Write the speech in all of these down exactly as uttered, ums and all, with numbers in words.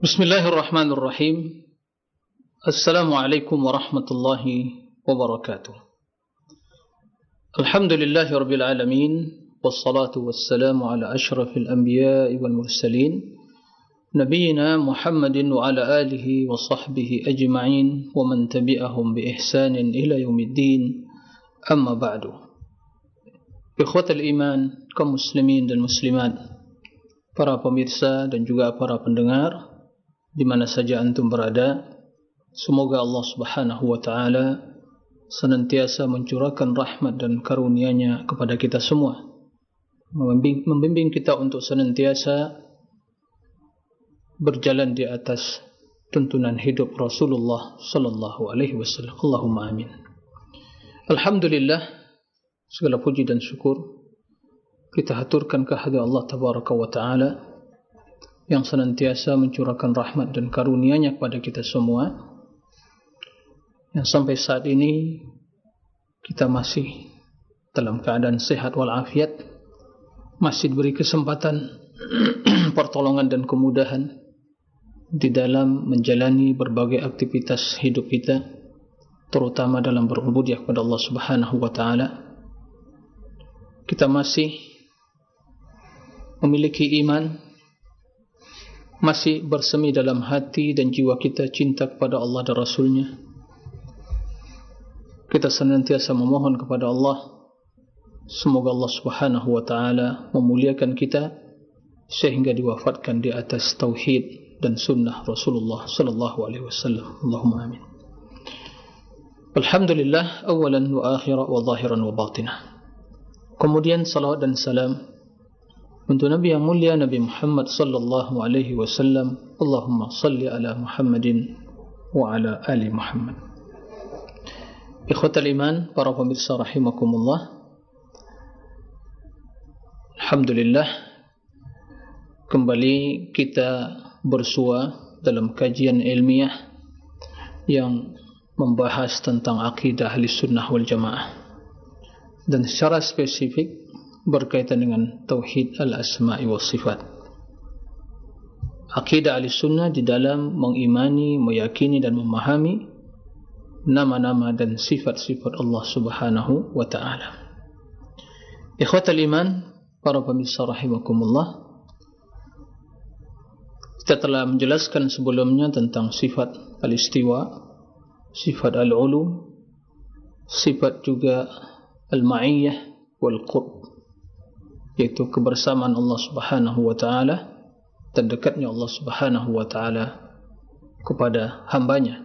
Bismillahirrahmanirrahim. Assalamualaikum warahmatullahi wabarakatuh. Alhamdulillahi rabbil alamin, wassalatu wassalamu ala ashrafil anbiya'i wal mursalin, nabiyina Muhammadin wa ala alihi wa sahbihi ajma'in wa man tabi'ahum bi ihsanin ila yaumiddin. Amma ba'du. Ikhwatal iman, kaum muslimin dan muslimat, para pemirsa dan juga para pendengar di mana saja antum berada, semoga Allah Subhanahu wa taala senantiasa mencurahkan rahmat dan karunia-Nya kepada kita semua, membimbing, membimbing kita untuk senantiasa berjalan di atas tuntunan hidup Rasulullah sallallahu alaihi wasallam. Allahumma amin. Alhamdulillah, segala puji dan syukur kita haturkan kehadirat Allah tabaraka wa taala yang senantiasa mencurahkan rahmat dan karunia-Nya kepada kita semua, yang sampai saat ini kita masih dalam keadaan sehat walafiat, masih diberi kesempatan pertolongan dan kemudahan di dalam menjalani berbagai aktivitas hidup kita, terutama dalam berubudiyah kepada Allah Subhanahu wa taala. Kita masih memiliki iman, masih bersemi dalam hati dan jiwa kita cinta kepada Allah dan Rasul-Nya. Kita senantiasa memohon kepada Allah, semoga Allah Subhanahu wa taala memuliakan kita sehingga diwafatkan di atas tauhid dan sunnah Rasulullah sallallahu alaihi wasallam. Allahumma amin. Alhamdulillah, awalan wa akhiran wa zahiran wa batinah. Kemudian salawat dan salam untuk Nabi yang mulia, Nabi Muhammad sallallahu alaihi wasallam. Allahumma salli ala Muhammadin wa ala ali Muhammad. Ikhwatal iman, para pemirsa rahimakumullah, alhamdulillah, kembali kita bersua dalam kajian ilmiah yang membahas tentang akidah ahli sunnah wal jamaah, dan secara spesifik berkaitan dengan tauhid al-asma'i wa sifat. Akidah ahli sunnah di dalam mengimani, meyakini dan memahami nama-nama dan sifat-sifat Allah Subhanahu wa ta'ala. Ikhwatal iman, para pemirsa rahimakumullah, kita telah menjelaskan sebelumnya tentang sifat al-istiwa, sifat al-ulu, sifat juga al-ma'iyyah wal qurb, yaitu kebersamaan Allah Subhanahu wa ta'ala dan dekatnya Allah Subhanahu wa ta'ala kepada hambanya.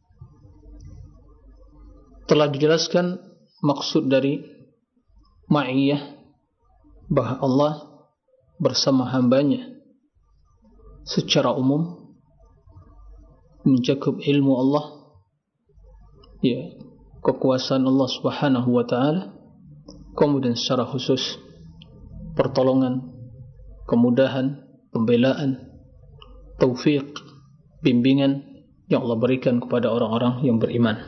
Telah dijelaskan maksud dari ma'iyah, bahwa Allah bersama hambanya secara umum, mencakup ilmu Allah, ya, kekuasaan Allah Subhanahu wa ta'ala, kemudian secara khusus pertolongan, kemudahan, pembelaan, taufik, bimbingan yang Allah berikan kepada orang-orang yang beriman.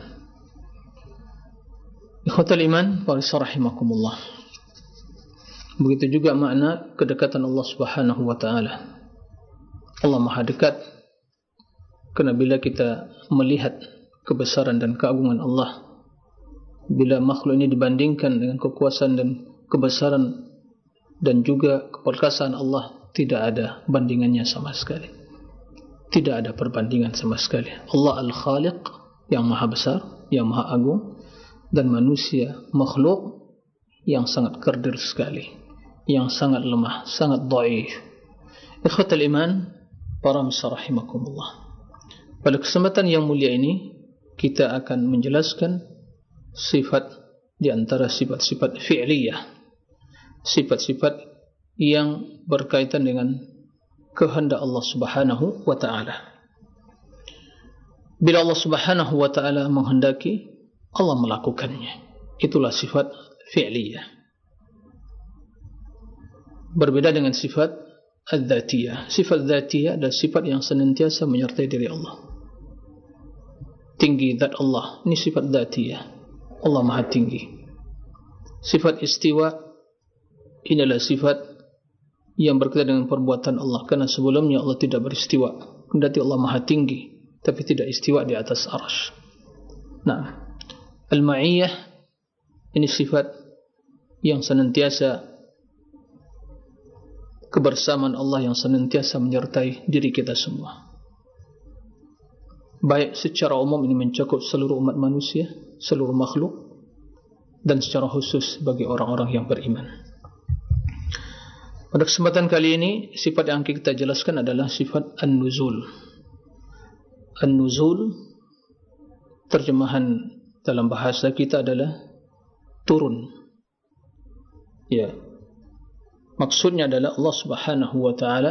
Ikhwatal iman, para rahimakumullah, begitu juga makna kedekatan Allah Subhanahu wa ta'ala. Allah maha dekat, kerana bila kita melihat kebesaran dan keagungan Allah, bila makhluk ini dibandingkan dengan kekuasaan dan kebesaran dan juga keperkasaan Allah, tidak ada bandingannya sama sekali. Tidak ada perbandingan sama sekali. Allah Al-Khaliq, yang maha besar, yang maha agung, dan manusia makhluk yang sangat kerdil sekali, yang sangat lemah, sangat dhaif. Ikhwatal iman, para pemirsa rahimakumullah, pada kesempatan yang mulia ini kita akan menjelaskan sifat di antara sifat-sifat fi'liyah, sifat-sifat yang berkaitan dengan kehendak Allah Subhanahu wa ta'ala. Bila Allah Subhanahu wa ta'ala menghendaki, Allah melakukannya. Itulah sifat fi'liyah. Berbeda dengan sifat al-dhatiyah. Sifat dhatiyah adalah sifat yang senantiasa menyertai diri Allah. Tinggi zat Allah, ini sifat dhatiyah. Allah maha tinggi. Sifat istiwa, ini adalah sifat yang berkaitan dengan perbuatan Allah, karena sebelumnya Allah tidak beristiwa. kendati Allah Maha tinggi, tapi tidak istiwa di atas arsy. Nah, al-ma'iyyah ini sifat yang senantiasa, kebersamaan Allah yang senantiasa menyertai diri kita semua. Baik secara umum ini mencakup seluruh umat manusia, seluruh makhluk, dan secara khusus bagi orang-orang yang beriman. Pada kesempatan kali ini, sifat yang kita jelaskan adalah sifat an-nuzul. An-nuzul, terjemahan dalam bahasa kita adalah turun. Ya, maksudnya adalah Allah Subhanahu wa ta'ala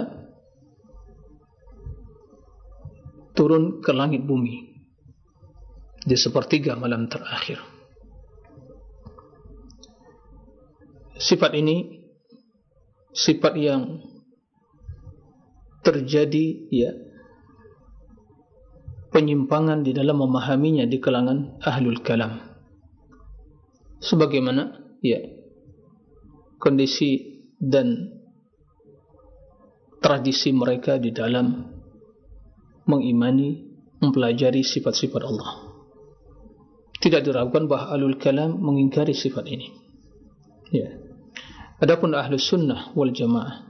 turun ke langit bumi di sepertiga malam terakhir. Sifat ini sifat yang terjadi, ya, penyimpangan di dalam memahaminya di kalangan ahlul kalam. Sebagaimana, ya, kondisi dan tradisi mereka di dalam mengimani, mempelajari sifat-sifat Allah. Tidak diragukan bahawa ahlul kalam mengingkari sifat ini. Ya. Adapun ahlus sunnah wal jamaah,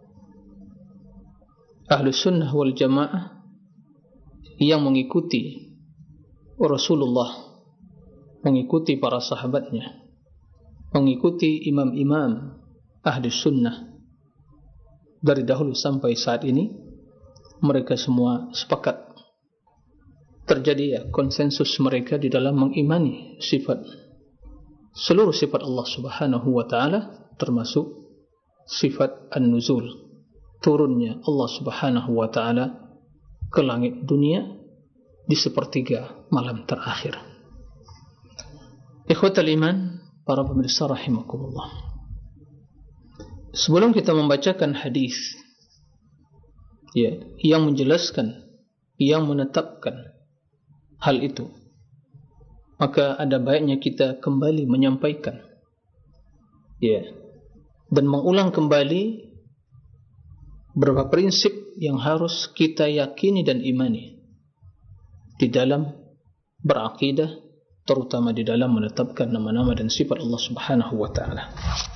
ahlus sunnah wal jamaah yang mengikuti Rasulullah, mengikuti para sahabatnya, mengikuti imam-imam ahlus sunnah dari dahulu sampai saat ini, mereka semua sepakat, terjadi, ya, konsensus mereka di dalam mengimani sifat, seluruh sifat Allah Subhanahu wa ta'ala, termasuk sifat an-nuzul, turunnya Allah Subhanahu wa ta'ala ke langit dunia di sepertiga malam terakhir. Ikhwatal iman, para pemirsa rahimakumullah, sebelum kita membacakan hadis, ya, yang menjelaskan, yang menetapkan hal itu, maka ada baiknya kita kembali menyampaikan, ya, dan mengulang kembali beberapa prinsip yang harus kita yakini dan imani di dalam berakidah, terutama di dalam menetapkan nama-nama dan sifat Allah Subhanahu wa ta'ala.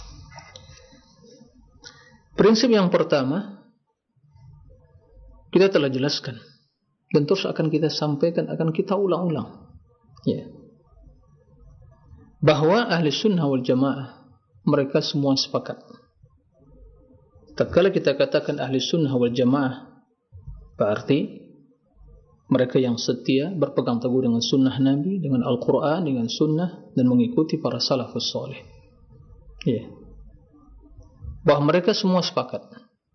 Prinsip yang pertama kita telah jelaskan dan terus akan kita sampaikan, akan kita ulang-ulang, ya, bahwa ahli sunnah wal jamaah mereka semua sepakat. Tatkala kita katakan ahli sunnah wal jamaah, berarti mereka yang setia berpegang teguh dengan sunnah Nabi, dengan Al-Quran, dengan sunnah, dan mengikuti para salafus soleh, ya, bahwa mereka semua sepakat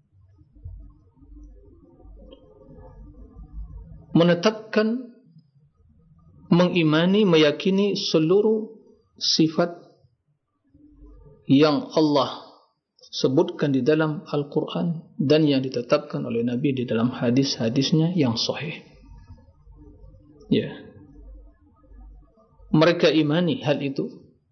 menetapkan, mengimani, meyakini seluruh sifat yang Allah sebutkan di dalam Al-Quran dan yang ditetapkan oleh Nabi di dalam hadis-hadisnya yang sahih. Ya, mereka imani hal itu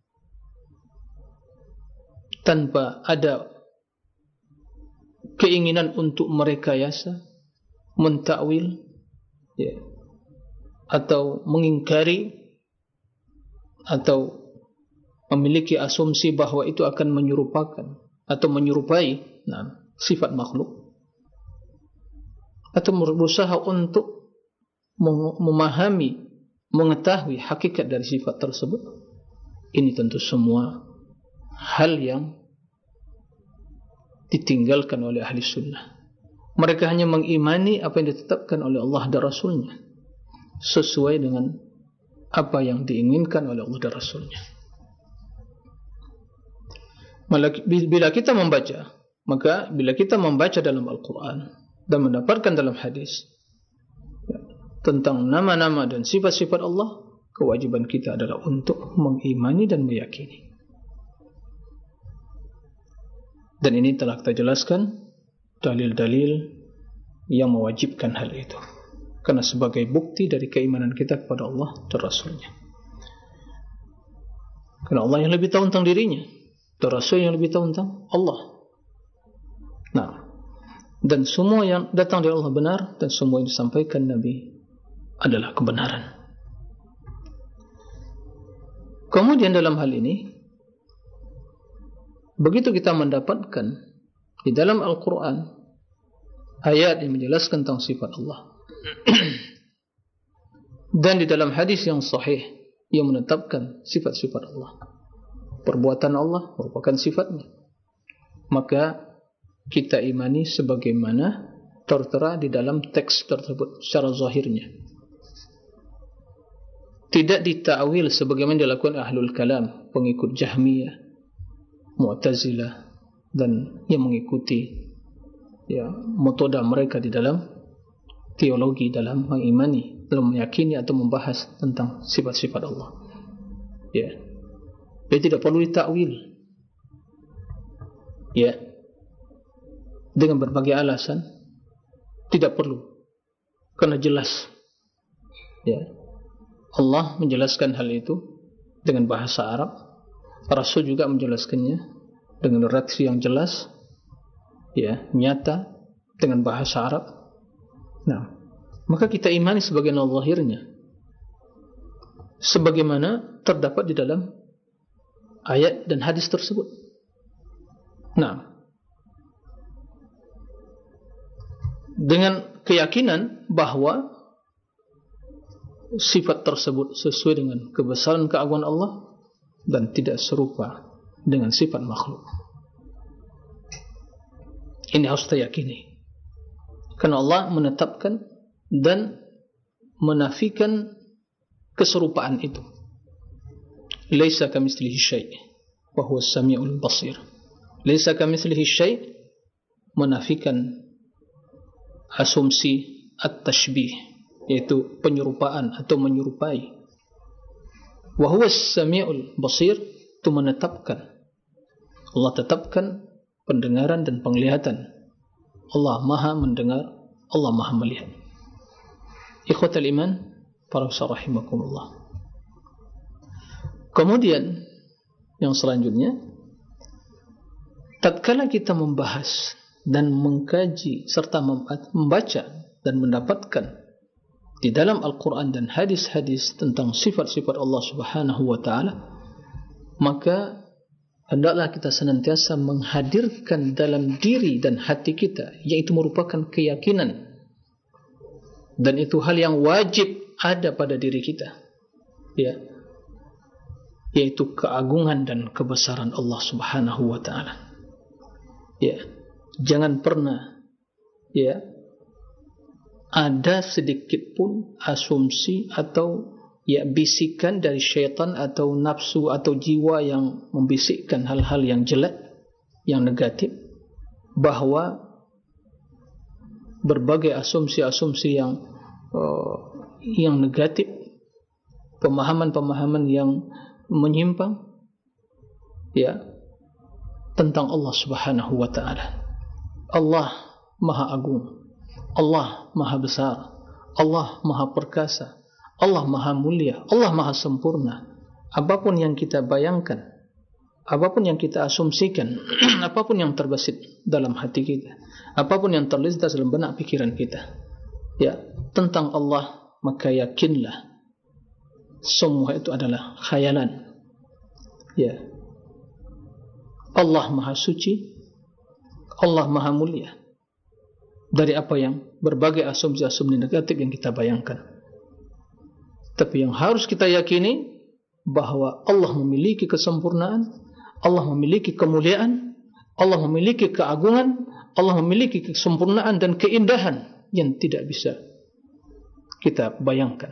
tanpa ada keinginan untuk merekayasa, mentakwil, ya, atau mengingkari, atau memiliki asumsi bahwa itu akan menyerupakan atau menyerupai, nah, sifat makhluk, atau berusaha untuk memahami, mengetahui hakikat dari sifat tersebut. Ini tentu semua hal yang ditinggalkan oleh ahli sunnah. Mereka hanya mengimani apa yang ditetapkan oleh Allah dan Rasulnya, sesuai dengan apa yang diinginkan oleh Allah dan Rasulnya. Bila kita membaca, maka bila kita membaca dalam Al-Quran dan mendapatkan dalam hadis, ya, tentang nama-nama dan sifat-sifat Allah, kewajiban kita adalah untuk mengimani dan meyakini. Dan ini telah kita jelaskan dalil-dalil yang mewajibkan hal itu, karena sebagai bukti dari keimanan kita kepada Allah dan Rasulnya. Karena Allah yang lebih tahu tentang dirinya, dan Rasul yang lebih tahu tentang Allah. Nah, dan semua yang datang dari Allah benar, dan semua yang disampaikan Nabi adalah kebenaran. Kemudian dalam hal ini, begitu kita mendapatkan di dalam Al-Quran ayat yang menjelaskan tentang sifat Allah dan di dalam hadis yang sahih yang menetapkan sifat-sifat Allah, perbuatan Allah merupakan sifatnya, maka kita imani sebagaimana tertera di dalam teks tersebut secara zahirnya, tidak ditakwil sebagaimana dilakukan ahlul kalam, pengikut Jahmiyah, Mu'tazilah, dan yang mengikuti ya metode mereka di dalam teologi, dalam mengimani, dalam meyakini atau membahas tentang sifat-sifat Allah. Ya, dia tidak perlu ditakwil. Ya, dengan berbagai alasan tidak perlu, karena jelas. Ya, Allah menjelaskan hal itu dengan bahasa Arab, Rasul juga menjelaskannya dengan redaksi yang jelas, ya, nyata dengan bahasa Arab. Nah, maka kita imani sebagaimana zahirnya, sebagaimana terdapat di dalam ayat dan hadis tersebut. Nah, dengan keyakinan bahwa sifat tersebut sesuai dengan kebesaran keagungan Allah dan tidak serupa dengan sifat makhluk. Ini harus kita yakini, karena Allah menetapkan dan menafikan keserupaan itu. Laisa kamitslihi syai' wa huwa as-sami'ul basir. Laisa kamitslihi syai' menafikan asumsi at-tashbih, yaitu penyerupaan atau menyerupai. Wa huwa as-sami'ul basir, itu menetapkan, Allah tetapkan pendengaran dan penglihatan. Allah maha mendengar, Allah maha melihat. Ikhwatal iman, para rahimakumullah. Kemudian yang selanjutnya, tatkala kita membahas dan mengkaji serta membaca dan mendapatkan di dalam Al-Quran dan hadis-hadis tentang sifat-sifat Allah Subhanahu wa ta'ala, maka hendaklah kita senantiasa menghadirkan dalam diri dan hati kita, yaitu merupakan keyakinan, dan itu hal yang wajib ada pada diri kita, ya, yaitu keagungan dan kebesaran Allah Subhanahu wa ta'ala. Ya, jangan pernah ya ada sedikit pun asumsi atau ya bisikan dari syaitan atau nafsu atau jiwa yang membisikkan hal-hal yang jelek, yang negatif, bahwa berbagai asumsi-asumsi yang uh, yang negatif, pemahaman-pemahaman yang menyimpang ya tentang Allah Subhanahu wa ta'ala. Allah maha agung, Allah maha besar, Allah maha perkasa, Allah maha mulia, Allah maha sempurna. Apapun yang kita bayangkan, apapun yang kita asumsikan, apapun yang terbesit dalam hati kita, apapun yang terlintas dalam benak pikiran kita ya tentang Allah, maka yakinlah semua itu adalah khayalan. Ya, Allah maha suci, Allah maha mulia dari apa yang berbagai asumsi-asumsi negatif yang kita bayangkan. Tapi yang harus kita yakini bahwa Allah memiliki kesempurnaan, Allah memiliki kemuliaan, Allah memiliki keagungan, Allah memiliki kesempurnaan dan keindahan yang tidak bisa kita bayangkan.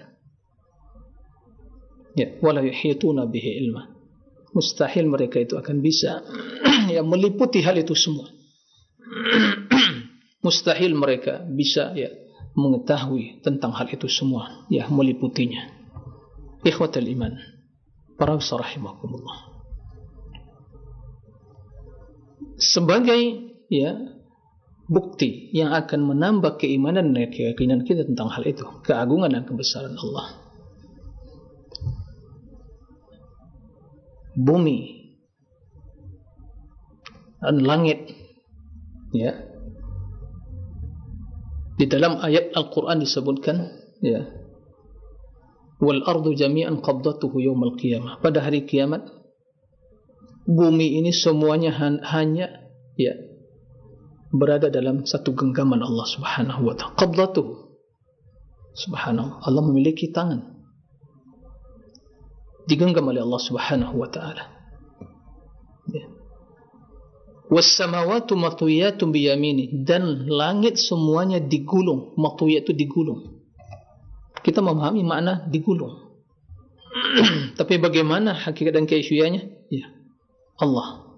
Ya, wala yuhituna bihi ilma. Mustahil mereka itu akan bisa ya meliputi hal itu semua. Mustahil mereka bisa ya mengetahui tentang hal itu semua, ya meliputinya. Ikhwatal iman, para rahimakumullah. Sebagai ya bukti yang akan menambah keimanan dan keyakinan kita tentang hal itu, keagungan dan kebesaran Allah, bumi dan langit ya Di dalam ayat Al-Quran disebutkan, ya, wal ardu jami'an qabdatuhu yaumal qiyamah. Pada hari kiamat, bumi ini semuanya hanya, ya, berada dalam satu genggaman Allah Subhanahu wa ta'ala. Qabdatuhu, subhanahu, Allah memiliki tangan, digenggam oleh Allah Subhanahu wa ta'ala. Ya. Was-samawatu matwiyatun biyamini, dan langit semuanya digulung. Matwiyat itu digulung. Kita memahami makna digulung. Tapi bagaimana hakikat dan kaifiahnya? Ya, Allah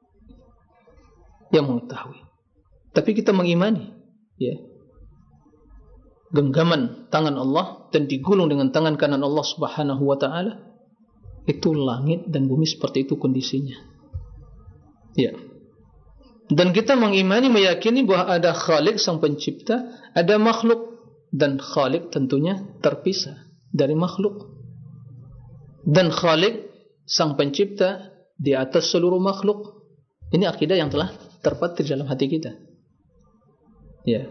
yang mengetahui. Tapi kita mengimani, ya, genggaman tangan Allah dan digulung dengan tangan kanan Allah Subhanahu wa ta'ala, itu langit dan bumi seperti itu kondisinya. Ya. Dan kita mengimani, meyakini bahwa ada Khalik sang pencipta, ada makhluk, dan Khalik tentunya terpisah dari makhluk. Dan Khalik sang pencipta di atas seluruh makhluk. Ini akidah yang telah terpatri dalam hati kita. Ya.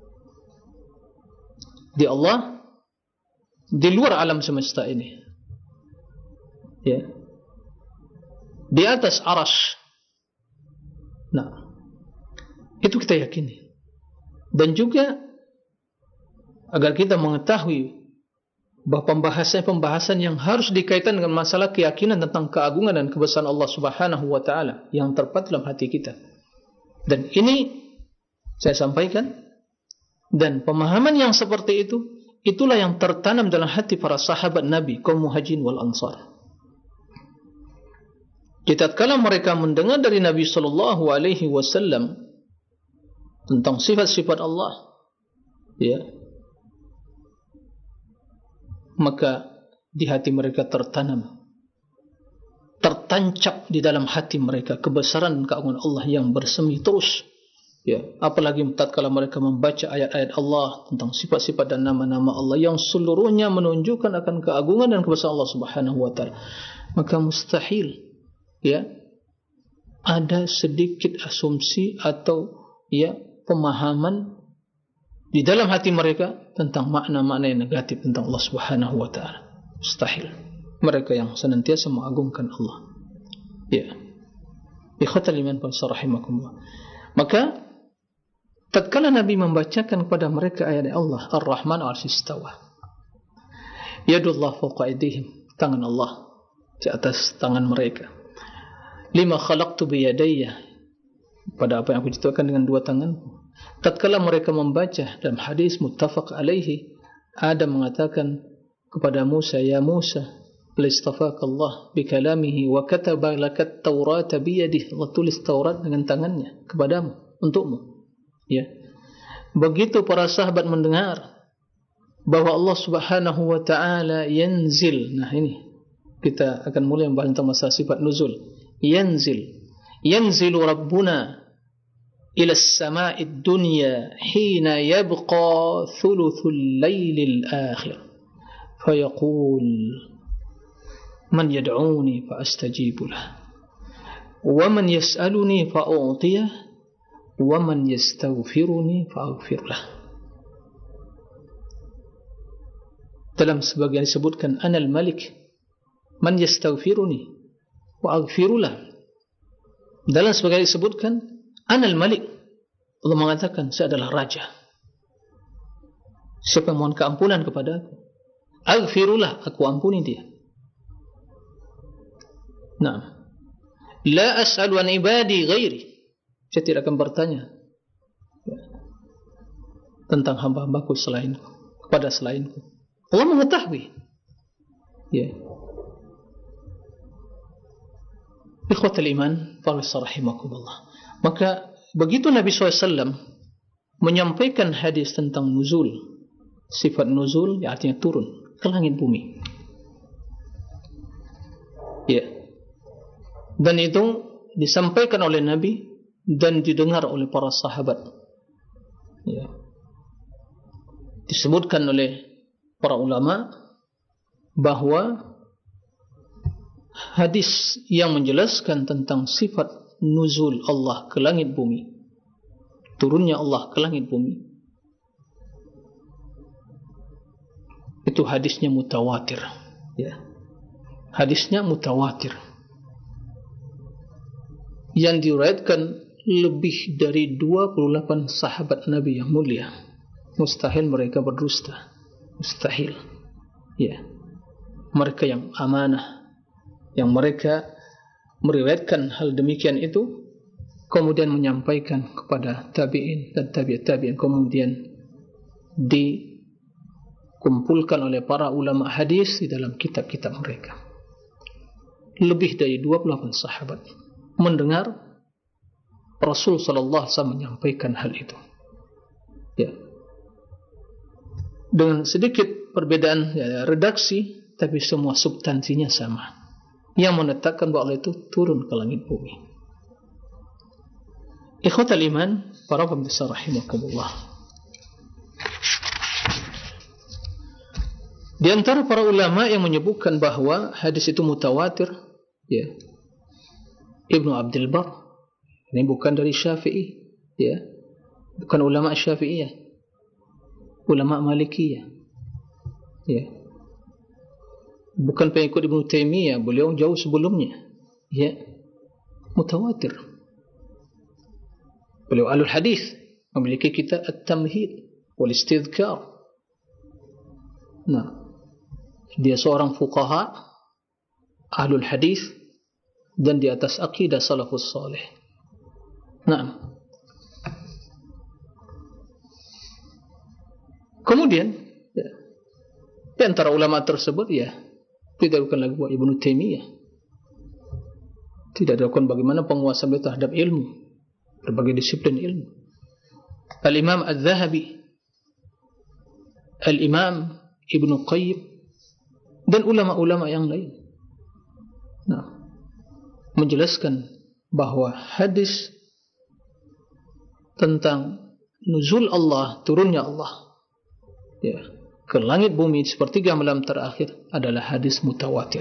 Di Allah, di luar alam semesta ini. Ya. Di atas arasy. Nah, itu kita yakini. Dan juga agar kita mengetahui bahwa pembahasan-pembahasan yang harus dikaitkan dengan masalah keyakinan tentang keagungan dan kebesaran Allah Subhanahu wa ta'ala yang terpatri dalam hati kita. Dan ini saya sampaikan, dan pemahaman yang seperti itu, itulah yang tertanam dalam hati para sahabat Nabi, kaum Muhajirin wal Ansar. Tatkala mereka mendengar dari Nabi sallallahu alaihi wasallam tentang sifat-sifat Allah, ya, maka di hati mereka tertanam, tertancap di dalam hati mereka kebesaran dan keagungan Allah yang bersemi terus. Ya, apalagi tatkala mereka membaca ayat-ayat Allah tentang sifat-sifat dan nama-nama Allah yang seluruhnya menunjukkan akan keagungan dan kebesaran Allah Subhanahu wa ta'ala, maka mustahil, ya, ada sedikit asumsi atau, ya, pemahaman di dalam hati mereka tentang makna-makna yang negatif tentang Allah Subhanahu wa ta'ala. Mustahil. Mereka yang senantiasa mengagungkan Allah. Ya. Ikhwatal iman wa rahimakumullah. Maka tatkala Nabi membacakan kepada mereka ayat Allah, Ar-Rahman 'arsy istawa. Yadullah fawqa aydihim, tangan Allah di atas tangan mereka. Lima khalaqtu biyadayya, pada apa yang aku ciptakan dengan dua tanganku. Tatkala mereka membaca dalam hadis muttafaq alaihi, Adam mengatakan kepada Musa, ya Musa, listafaka Allah bikalamihi wa kataba lakat Taurata biyadihi, Allah tulis Taurat dengan tangannya kepadamu, untukmu. Ya. Begitu para sahabat mendengar bahwa Allah Subhanahu wa ta'ala yanzil. Nah, ini kita akan mulai membahas tentang masalah sifat nuzul. Yanzil, yanzilu Rabbuna ila as-sama'id dunya hina yabqa thuluthul laylil akhir fayaqul man yad'uni fa astajibu lah wa man yas'aluni fa u'tiyah wa man yastaghfiruni fa aghfir lah. Dalam sebagian disebutkan anal malik man yastaghfiruni wa aghfirulah. Dalam sebagian disebutkan anal malik, Allah mengatakan saya adalah raja, siapa yang mohon keampunan kepada aku, aghfirullah, aku ampuni dia. Nah, la as'alu an ibadi ghairi, saya tidak akan bertanya tentang hamba-hambaku selainku, kepada selainku. Allah mengetahui. Ya. Ikhwatul iman, para rahimakumullah. Maka begitu Nabi shallallahu alaihi wasallam menyampaikan hadis tentang nuzul, sifat nuzul yang artinya turun ke langit bumi. Ya. Dan itu disampaikan oleh Nabi dan didengar oleh para sahabat. Ya. Disebutkan oleh para ulama bahwa hadis yang menjelaskan tentang sifat nuzul Allah ke langit bumi, turunnya Allah ke langit bumi, itu hadisnya mutawatir. Ya. Hadisnya mutawatir. Yang diriwayatkan lebih dari dua puluh delapan sahabat Nabi yang mulia. Mustahil mereka berdusta. Mustahil. Ya. Mereka yang amanah, yang mereka meriwayatkan hal demikian itu, kemudian menyampaikan kepada tabi'in dan tabi'at tabi'in, kemudian dikumpulkan oleh para ulama hadis di dalam kitab-kitab mereka. Lebih dari dua puluh delapan sahabat mendengar Rasul sallallahu alaihi wasallam menyampaikan hal itu. Ya. Dengan sedikit perbedaan ya, redaksi, tapi semua substansinya sama. Yang menetapkan bahwa Allah itu turun ke langit bumi. Ikhwatal iman, para pemirsa rahimakumullah. Di antara para ulama yang menyebutkan bahwa hadis itu mutawatir, ya, Ibnu Abdul Bar. Ini bukan dari Syafi'i, ya, bukan ulama Syafi'iyah, ulama Malikiyah, ya, bukan pengikut Ibnu Taimiyah, beliau jauh sebelumnya, ya, mutawatir. Beliau ahlul hadis, memiliki kitab At-Tamhid wal Istidhkar. Nah, dia seorang fuqaha, ahlul hadis, dan di atas akidah salafus salih. Nah, kemudian ya, di antara ulama tersebut, ya, tidak bukan lagi Ibnu Taimiyah. Tidak dilakukan bagaimana penguasaan beliau terhadap ilmu, berbagai disiplin ilmu. Al-Imam Al-Zahabi, Al-Imam Ibnu Qayyim, dan ulama-ulama yang lain. Nah, menjelaskan bahwa hadis tentang nuzul Allah, turunnya Allah, ya, ke langit bumi sepertiga malam terakhir adalah hadis mutawatir.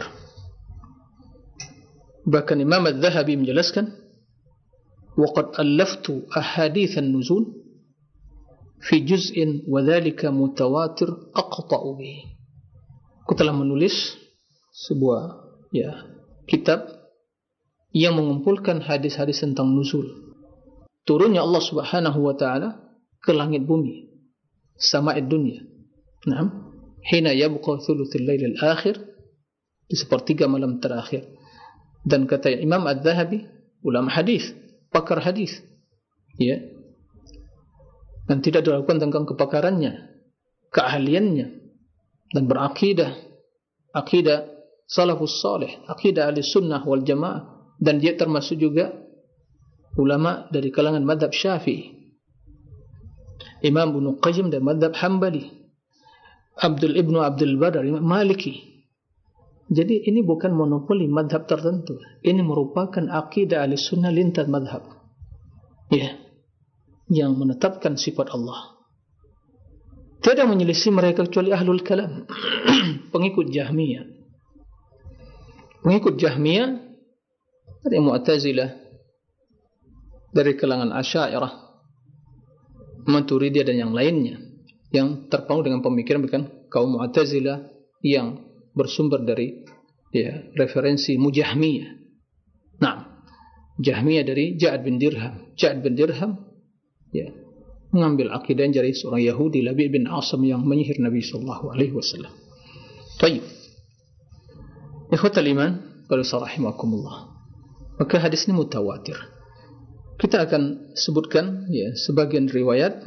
Bahkan Imam Al-Zahabi menjelaskan, وَقَدْ أَلَّفْتُ أَحَادِيثَ النُّزُولِ فِي جُزْءٍ وَذَلِكَ مُتَوَاتِرْ أَقْطَعُ بِهِ. Aku telah menulis sebuah, ya, kitab yang mengumpulkan hadis-hadis tentang nuzul, turunnya Allah Subhanahu wa taala ke langit bumi, sama'id dunya. Naam, hina yabqa thuluthul lailil akhir, di sepertiga malam terakhir. Dan kata Imam Al-Zahabi, ulama hadis, pakar hadis, ya, dan tidak dilakukan tentang kepakarannya, keahliannya, dan berakidah, akidah salafus salih, akidah ahli sunnah wal jamaah. Dan dia termasuk juga ulama dari kalangan madhab Syafi'i, Imam Ibnu Qayyim dari madhab Hambali, Abdul Ibnu Abdul Bar dari Maliki. Jadi ini bukan monopoli madhab tertentu, ini merupakan akidah ahli sunnah lintas madhab, ya, yang menetapkan sifat Allah. Tidak menyelisih mereka kecuali ahlul kalam, pengikut Jahmiyah. Pengikut Jahmiyah dari Mu'tazilah, dari kalangan Asy'ariyah, Maturidiyah dan yang lainnya, yang terpengaruh dengan pemikiran bukan kaum Mu'tazilah yang bersumber dari, ya, referensi Mujahmiyah. Nah, Jahmiyah dari Ja'ad bin Dirham. Ja'ad bin Dirham, ya, mengambil akidah dari seorang Yahudi, Labi' bin Asam, yang menyihir Nabi sallallahu alaihi wasallam. Baik. Ikhwatal iman, qul rahimakumullah. Maka hadis ini mutawatir. Kita akan sebutkan, ya, sebagian riwayat,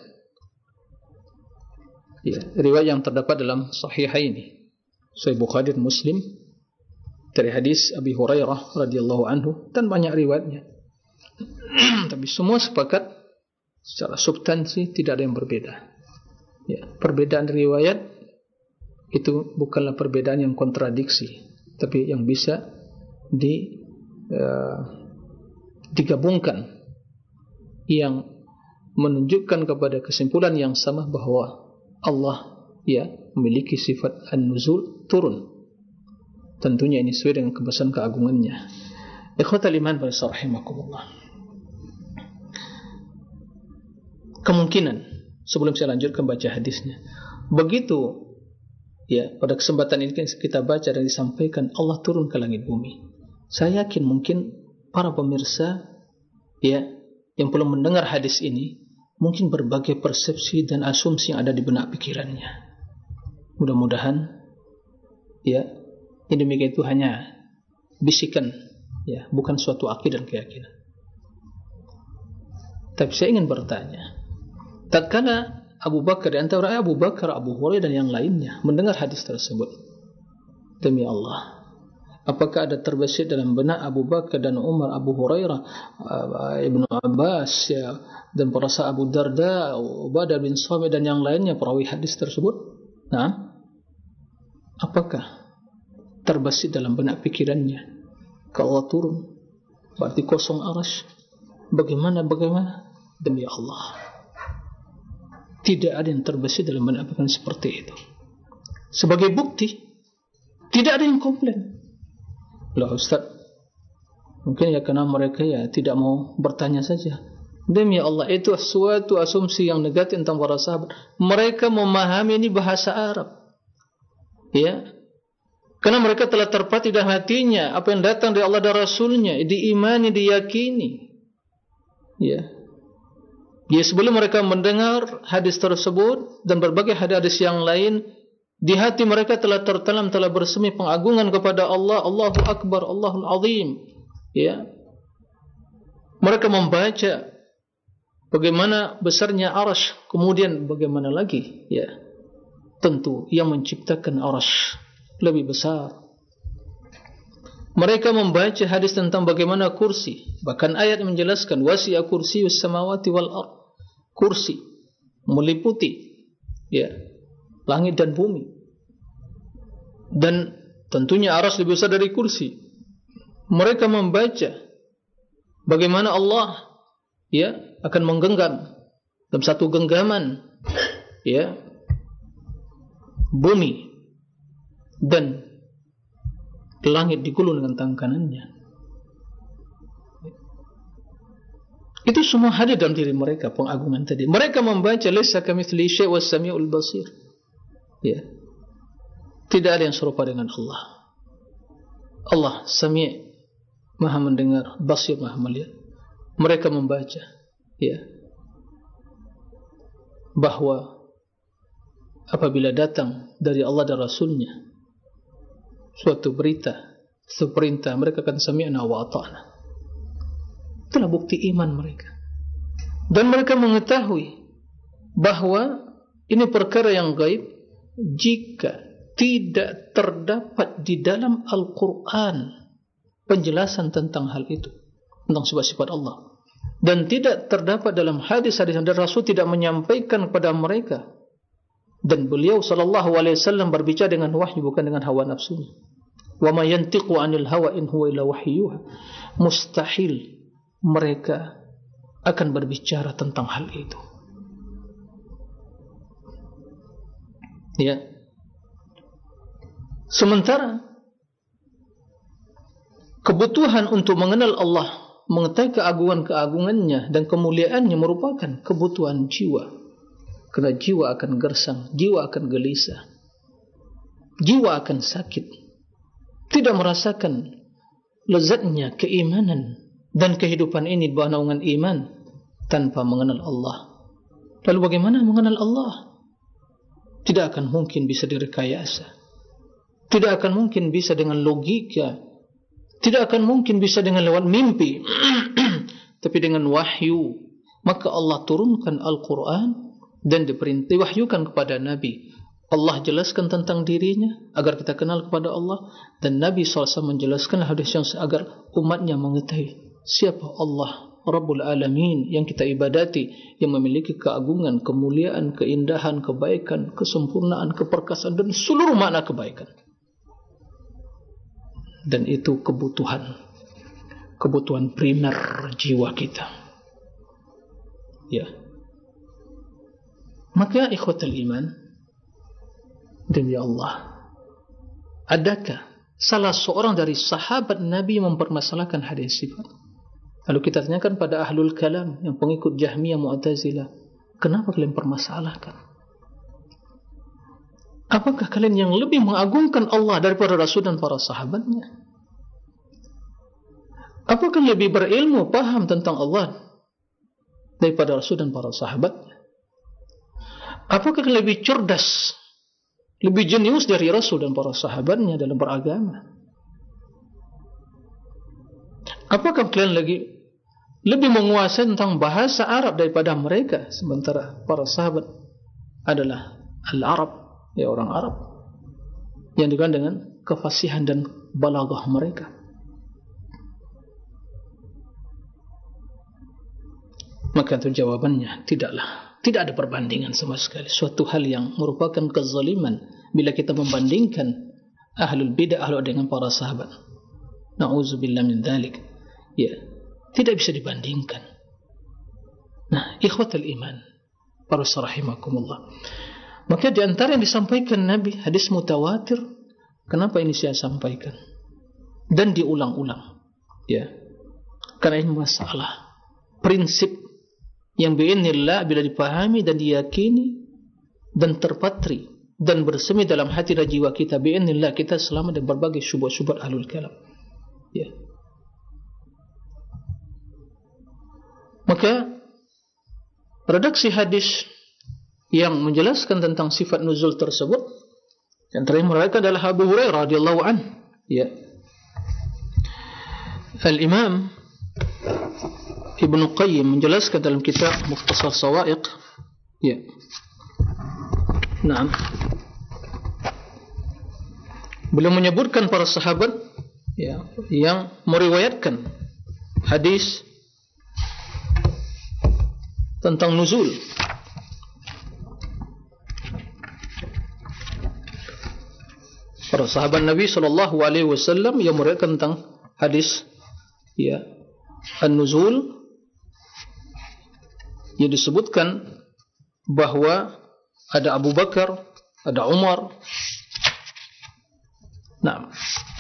ya, riwayat yang terdapat dalam Sahihaini, Sahih Bukhari dan Muslim, dari hadis Abi Hurairah radhiyallahu anhu, dan banyak riwayatnya. Tapi semua sepakat secara substansi tidak ada yang berbeda. Ya, perbedaan riwayat itu bukanlah perbedaan yang kontradiksi, tapi yang bisa di Uh, digabungkan, yang menunjukkan kepada kesimpulan yang sama bahwa Allah, ya, memiliki sifat an-nuzul, turun. Tentunya ini sesuai dengan kebesaran keagungannya. Ikhwatal iman wa rahimakumullah. Kemungkinan, sebelum saya lanjutkan baca hadisnya, begitu ya, pada kesempatan ini kita baca dan disampaikan Allah turun ke langit bumi. Saya yakin mungkin para pemirsa ya yang belum mendengar hadis ini mungkin berbagai persepsi dan asumsi yang ada di benak pikirannya. Mudah-mudahan ya, yang demikian itu hanya bisikan ya, bukan suatu akidah dan keyakinan. Tapi saya ingin bertanya, tatkala Abu Bakar, di antara Abu Bakar, Abu Hurairah dan yang lainnya mendengar hadis tersebut, demi Allah, apakah ada terbesit dalam benak Abu Bakar dan Umar, Abu Hurairah, Ibnu Abbas ya, dan para sahabat Abu Darda, Ubadah bin Samit dan yang lainnya perawi hadis tersebut? Nah, apakah terbesit dalam benak pikirannya kalau Allah turun berarti kosong arsy? Bagaimana bagaimana? Demi Allah, tidak ada yang terbesit dalam benak pikiran seperti itu. Sebagai bukti, tidak ada yang komplain. Lah Ustaz, mungkin ya karena mereka ya tidak mau bertanya saja. Demi Allah, itu suatu asumsi yang negatif tentang para sahabat. Mereka memahami ini bahasa Arab, ya, karena mereka telah terpatri dalam hatinya apa yang datang dari Allah dan Rasulnya, diimani, diyakini, ya. Ya, sebelum mereka mendengar hadis tersebut dan berbagai hadis yang lain, di hati mereka telah tertanam, telah bersemi pengagungan kepada Allah. Allahu Akbar, Allahul Azim. Ya, mereka membaca bagaimana besarnya arsy, kemudian bagaimana lagi? Ya, tentu yang menciptakan arsy lebih besar. Mereka membaca hadis tentang bagaimana kursi, bahkan ayat menjelaskan wasi'a kursiyus samawati wal ardh. Kursi meliputi ya langit dan bumi, dan tentunya arsy lebih besar dari kursi. Mereka membaca bagaimana Allah ya akan menggenggam dalam satu genggaman ya bumi dan langit digulung dengan tangan kanannya. Itu semua hadir dalam diri mereka, pengagungan tadi. Mereka membaca laisa kamitslihi syai' was samiul basir. Ya. Tidak ada yang serupa dengan Allah. Allah Sami', Maha mendengar, Basir, Maha melihat. Mereka membaca ya bahwa apabila datang dari Allah dan Rasulnya suatu berita, suatu perintah, mereka akan sami'na wa ata'na. Itulah bukti iman mereka. Dan mereka mengetahui bahwa ini perkara yang gaib jika tidak terdapat di dalam Al-Quran penjelasan tentang hal itu, tentang sifat-sifat Allah, dan tidak terdapat dalam hadis-hadis yang dari Rasul tidak menyampaikan kepada mereka. Dan beliau sallallahu alaihi wasallam berbicara dengan wahyu, bukan dengan hawa nafsunya. Wa ma yantiqu 'anil hawa in huwa illa wahyuha. Mustahil mereka akan berbicara tentang hal itu. Ya. Sementara kebutuhan untuk mengenal Allah, mengetahui keagungan-keagungannya dan kemuliaannya merupakan kebutuhan jiwa. Karena jiwa akan gersang, jiwa akan gelisah, jiwa akan sakit, tidak merasakan lezatnya keimanan dan kehidupan ini bawah naungan iman tanpa mengenal Allah. Lalu bagaimana mengenal Allah? Tidak akan mungkin bisa direkayasa, tidak akan mungkin bisa dengan logika, tidak akan mungkin bisa dengan lewat mimpi, tapi dengan wahyu. Maka Allah turunkan Al-Quran dan diperintah wahyukan kepada Nabi. Allah jelaskan tentang dirinya agar kita kenal kepada Allah, dan Nabi shallallahu alaihi wasallam menjelaskan hadis yang agar umatnya mengetahui siapa Allah Rabbul Alamin yang kita ibadati, yang memiliki keagungan, kemuliaan, keindahan, kebaikan, kesempurnaan, keperkasaan dan seluruh makna kebaikan. Dan itu kebutuhan, kebutuhan primer jiwa kita. Ya. Maka ikhwatul iman, demi Allah, adakah salah seorang dari sahabat Nabi mempermasalahkan hadis sifat? Lalu kita tanyakan pada ahlul kalam yang pengikut Jahmiyah Mu'tazilah, kenapa kalian permasalahkan? Apakah kalian yang lebih mengagungkan Allah daripada Rasul dan para sahabatnya? Apakah lebih berilmu, paham tentang Allah daripada Rasul dan para sahabatnya? Apakah lebih cerdas, lebih jenius dari Rasul dan para sahabatnya dalam beragama? Apakah kalian lagi lebih menguasai tentang bahasa Arab daripada mereka, sementara para sahabat adalah al-Arab, ya orang Arab yang dikenal dengan kefasihan dan balaghah mereka? Maka itu jawabannya tidaklah. Tidak ada perbandingan sama sekali. Suatu hal yang merupakan kezaliman bila kita membandingkan ahlul bidah ahlul dengan para sahabat. Na'udzubillah min dzalik. Ya, tidak bisa dibandingkan. Nah, ikhwatul iman, para rahimakumullah. Maka di antara yang disampaikan Nabi, hadis mutawatir, kenapa ini saya sampaikan dan diulang-ulang? Ya, karena ini masalah prinsip yang bi'inillah bila dipahami dan diyakini dan terpatri dan bersemi dalam hati dan jiwa kita, bi'inillah kita selamat dari berbagai syubhat-syubhat ahlul kalam. Ya. Maka redaksi hadis yang menjelaskan tentang sifat nuzul tersebut yang terakhir meriwayatkan adalah Abu Hurairah radhiyallahu anhu. Ya. Al-Imam Ibnu Qayyim menjelaskan dalam kitab Mukhtasar Sawa'iq, ya. Naam. Beliau menyebutkan para sahabat, ya, yang meriwayatkan hadis tentang nuzul. Para sahabat Nabi sallallahu alaihi wasallam yang meriwayatkan tentang hadis, ya, an-nuzul, yang disebutkan bahwa ada Abu Bakar, ada Umar. Nah,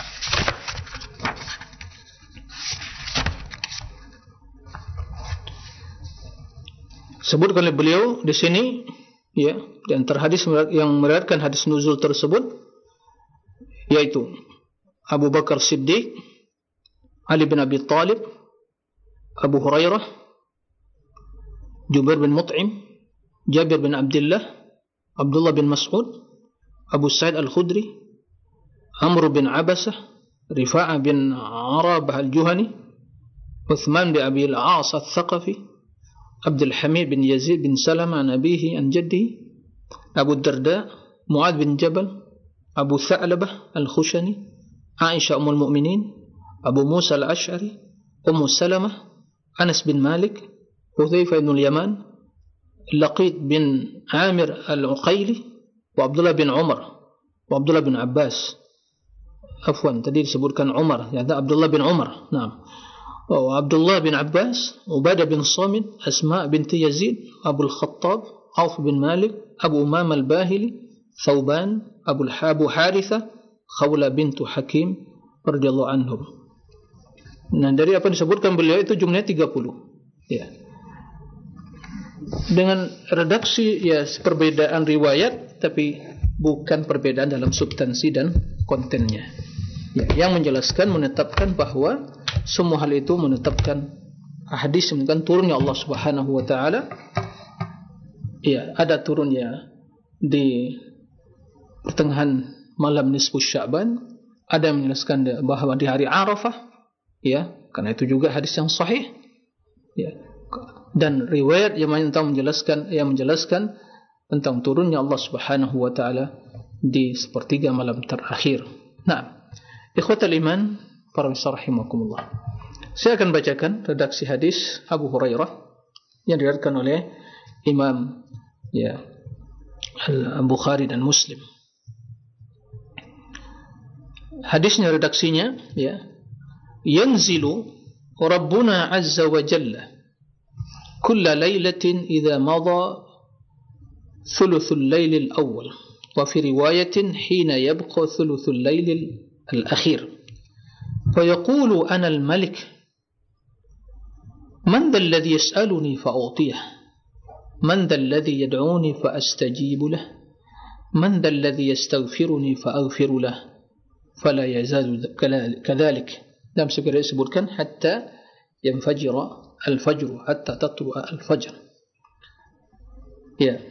sebutkan oleh beliau di sini, ya, di antara hadis yang meriwayatkan hadis nuzul tersebut, yaitu Abu Bakar Siddiq, Ali bin Abi Thalib, Abu Hurairah, Jubair bin Mut'im, Jabir bin Abdullah, Abdullah bin Mas'ud, Abu Sa'id Al-Khudri, Amr bin Abasah, Rifa'ah bin Arabah Al-Juhani, Uthman bin Abi Al-Aas Al-Thaqafi, Abdul Hamid bin Yazid bin Salama an abihi an jaddi, Abu Darda, Mu'ad bin Jabal, Abu Tha'labah Al-Khushani, Aisyah Ummul Mu'minin, Abu Musa Al-Ash'ari, Ummu Salamah, Anas bin Malik, Hudzaifah bin Yaman, Laqit bin Amir Al-Uqayli, wa Abdullah bin Umar, wa Abdullah bin Abbas. Afwan, tadi disebutkan Umar, ya, ada Abdullah bin Umar. Naam. Wa Abdullah bin Abbas, Ubadah bin Samit, Asma binti Yazid, Abu Al-Khattab, Auf bin Malik, Abu Umam Al-Bahili, Thawban, Abu Habu Haritha, Khawla bintu Hakim radhiyallahu anhum. Nah, dari apa yang disebutkan beliau itu jumlahnya tiga puluh. Ya. Dengan redaksi, ya, perbedaan riwayat tapi bukan perbedaan dalam substansi dan kontennya, ya, yang menjelaskan, menetapkan bahwa semua hal itu menetapkan hadis menunjukkan turunnya Allah Subhanahu wa taala. Ya, ada turunnya di pertengahan malam nisfu Sya'ban, ada yang menjelaskan bahwa di hari Arafah, ya, karena itu juga hadis yang sahih, ya. Dan riwayat yang menjelaskan yang menjelaskan tentang turunnya Allah Subhanahu wa taala di sepertiga malam terakhir. Nah, ikhwatul iman, para rahimakumullah. Saya akan bacakan redaksi hadis Abu Hurairah yang diriwayatkan oleh Imam, ya, Al-Bukhari dan Muslim. Hadisnya, redaksinya, ya, yanzilu Rabbuna azza wa jalla kulla laylatin idza madha thuluthul laylil awwal, wa fi riwayatin hina yabqa thuluthul laylil al-akhir, fa yaqulu ana al-malik man dha alladhi yas'aluni fa u'tiyah, man dha alladhi yad'uni fa astajibu lah, man dalladhi yastaghfiruni fa'aghfiru lah fala yazalu kadhalik. Dalam segera disebutkan hatta yanfajira al-fajr, hatta tatlu'a al-fajr. Ya.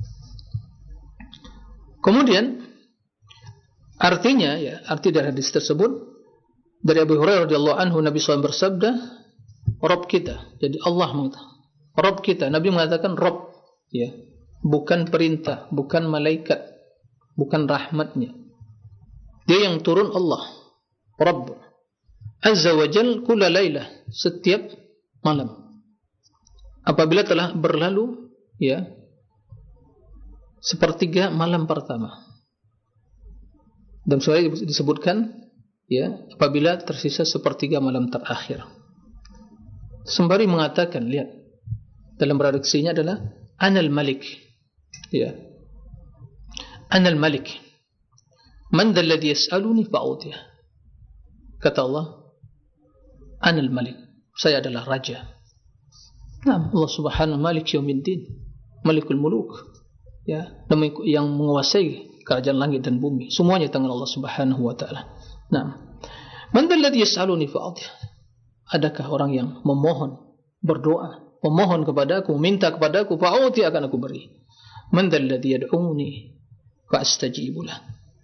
Kemudian artinya, ya, arti dari hadis tersebut dari Abu Hurairah radhiyallahu anhu, Nabi shallallahu alaihi wasallam bersabda, Rabb kita. Jadi Allah mengatakan Rabb kita. Nabi mengatakan Rabb, ya, bukan perintah, bukan malaikat, bukan rahmatnya. Dia yang turun Allah, Rabb Azza wa Jal kulla lailah, setiap malam. Apabila telah berlalu, ya, sepertiga malam pertama. Dan soalnya disebutkan, ya, apabila tersisa sepertiga malam terakhir. Sembari mengatakan, lihat, dalam redaksinya adalah Anal Malik, ya, Anal Malik, man dalladhi yas'aluni fa'utiyah. Kata Allah, Anal Malik, saya adalah raja. Nah, Allah Subhanahu Malik Yaumiddin, Malikul Muluk, ya, yang menguasai kerajaan langit dan bumi. Semuanya tangan Allah Subhanahu wa taala. Nah, man dalladhi yas'aluni fa'utiyah. Adakah orang yang memohon, berdoa, memohon kepadaku, meminta kepadaku, fa'utiyah, akan aku beri. Man dalladhi yad'uni fa'astajibu lah.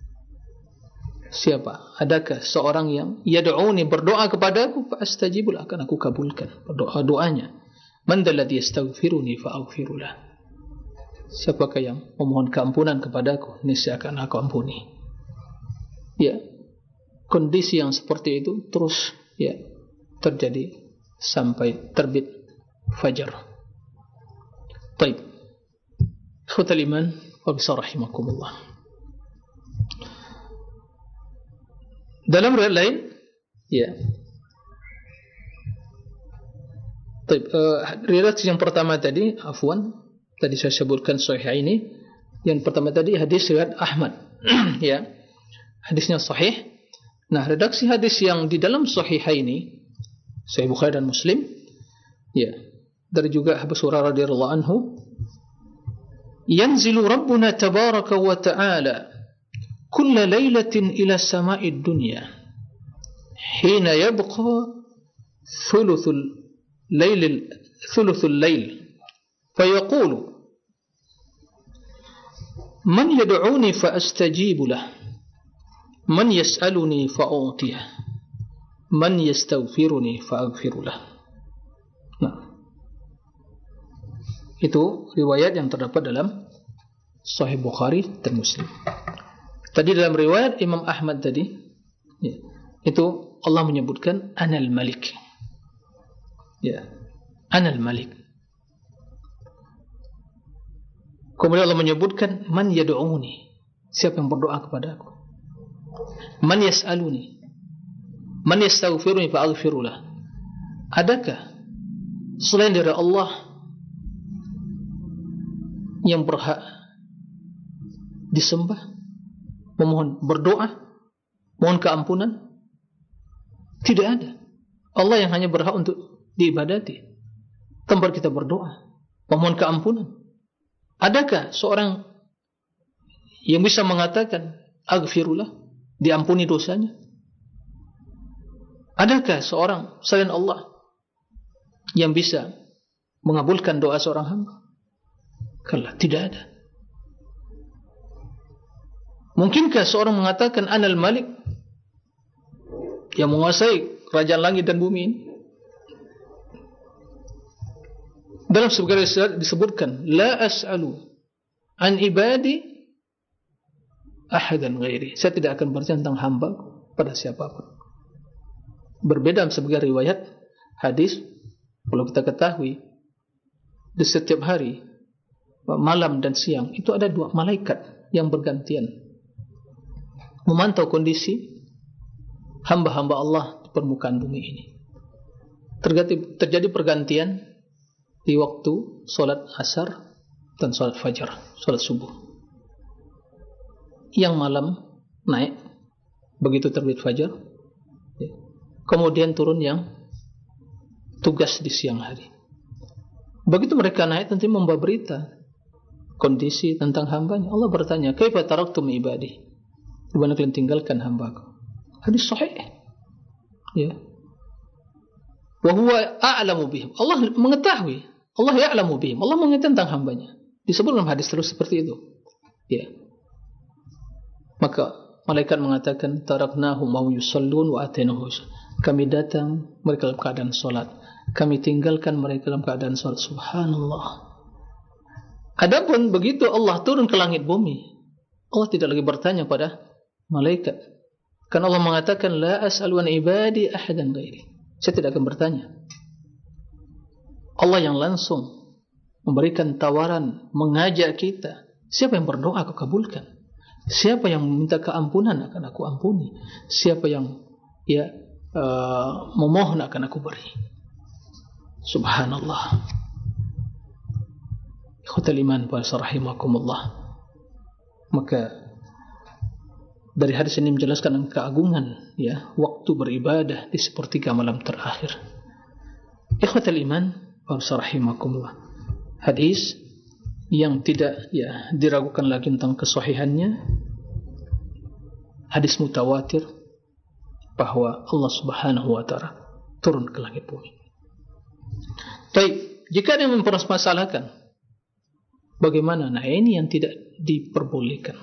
Siapa? Adakah seorang yang yad'uni, berdoa kepadaku, fa'astajibu lah, akan aku kabulkan berdoa doanya. Man dalladhi yastaghfiruni fa'aghfiru lah. Siapakah yang memohon keampunan kepadaku, niscaya akan aku ampuni. Ya, kondisi yang seperti itu terus, ya, terjadi sampai terbit fajar. Baik, ikhwatal iman wa bisarahimakumullah. Dalam riwayat lain, ya, baik, uh, riwayat yang pertama tadi, afwan, tadi saya sebutkan sahih ini. Yang pertama tadi hadis riwayat Ahmad, ya, hadisnya sahih. Nah, redaksi hadis yang di dalam sahihaini, Sahih Bukhari dan Muslim, ya, dari juga Abu Hurairah radhiyallahu anhu, yanzilu Rabbuna tabaraka wa ta'ala kulla lailatin ila sama'id dunya hina yabqa thuluthul lail thuluthul lail fayaqulu man yad'uni fa astajibu lah, man yas'aluni fa u'tiyah, man yastaghfiruni fa aghfiru lah. Nah, itu riwayat yang terdapat dalam Sahih Bukhari dan Muslim. Tadi dalam riwayat Imam Ahmad tadi, ya, itu Allah menyebutkan Anal Malik, ya, Anal Malik. Kemudian Allah menyebutkan man yad'uni, siapa yang berdoa kepada aku. Man yas'aluni, man yastaghfiruni fa'aghfiru lah. Adakah selain dari Allah yang berhak disembah, memohon, berdoa, mohon keampunan? Tidak ada. Allah yang hanya berhak untuk diibadati, tempat kita berdoa, memohon keampunan. Adakah seorang yang bisa mengatakan aghfirullah, diampuni dosanya? Adakah seorang selain Allah yang bisa mengabulkan doa seorang hamba? Kala, tidak ada. Mungkinkah seorang mengatakan Anal Malik, yang menguasai kerajaan langit dan bumi ini? Dalam sebuah riwayat disebutkan, la as'alu an ibadi ahadan ghairi. Saya tidak akan bertanya tentang hamba pada siapapun. Berbeda dalam sebuah riwayat hadis, kalau kita ketahui di setiap hari, malam dan siang, itu ada dua malaikat yang bergantian memantau kondisi hamba-hamba Allah di permukaan bumi ini. Terjadi, terjadi pergantian di waktu solat asar dan solat fajar, solat subuh. Yang malam naik begitu terbit fajar, kemudian turun yang tugas di siang hari. Begitu mereka naik, tentu membawa berita kondisi tentang hambanya. Allah bertanya, kaifa taraktum ibadi? Bagaimana kalian tinggalkan hambaku? Hadis sahih. Ya. Wa huwa a'lamu bihim. Allah mengetahui. Allah ya'lamu bihim. Allah mengetahui tentang hambanya. Disebut dalam hadis terus seperti itu. Ya. Maka malaikat mengatakan, taraknahum wa yusallun wa atainahu. Kami datang mereka dalam keadaan salat. Kami tinggalkan mereka dalam keadaan salat. Subhanallah. Adapun begitu Allah turun ke langit bumi, Allah tidak lagi bertanya pada malaikat. Karena Allah mengatakan, la as'alu an ibadi ahadan ghairi. Saya tidak akan bertanya. Allah yang langsung memberikan tawaran, mengajak kita. Siapa yang berdoa aku kabulkan. Siapa yang meminta keampunan akan aku ampuni. Siapa yang ya uh, memohon akan aku beri. Subhanallah. Ikhwatal iman wa rahimakumullah. Maka dari hadis ini menjelaskan keagungan ya waktu beribadah di sepertiga malam terakhir. Ikhwatal iman wa rahimakumullah. Hadis yang tidak ya diragukan lagi tentang kesahihannya, hadis mutawatir bahwa Allah Subhanahu wa taala turun ke langit bumi. Baik, jika ada yang mempermasalahkan bagaimana, nah ini yang tidak diperbolehkan.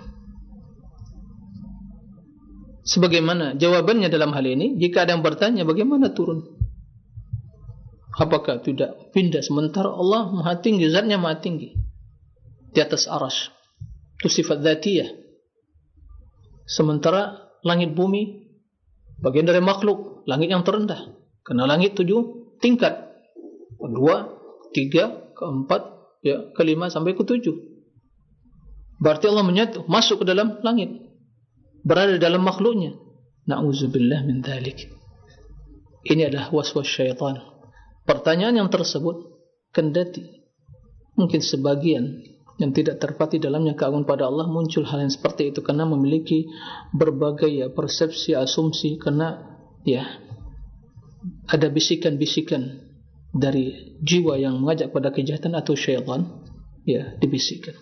Sebagaimana jawabannya dalam hal ini, jika ada yang bertanya bagaimana turun, apakah tidak pindah sementara Allah maha tinggi, zatnya maha tinggi di atas arasy, itu sifat dzatiyah, sementara langit bumi bagian dari makhluk, langit yang terendah, karena langit tujuh tingkat, kedua, tiga, keempat, ya, kelima sampai ke tujuh. Berarti Allah menyatu, masuk ke dalam langit, berada dalam makhluknya. Na'udzubillah min dzalik. Ini adalah waswas syaitan. Pertanyaan yang tersebut kendati mungkin sebagian yang tidak terpati dalamnya keagungan pada Allah muncul hal yang seperti itu karena memiliki berbagai ya persepsi, asumsi, karena ya ada bisikan-bisikan dari jiwa yang mengajak pada kejahatan atau syaitan, ya dibisikkan.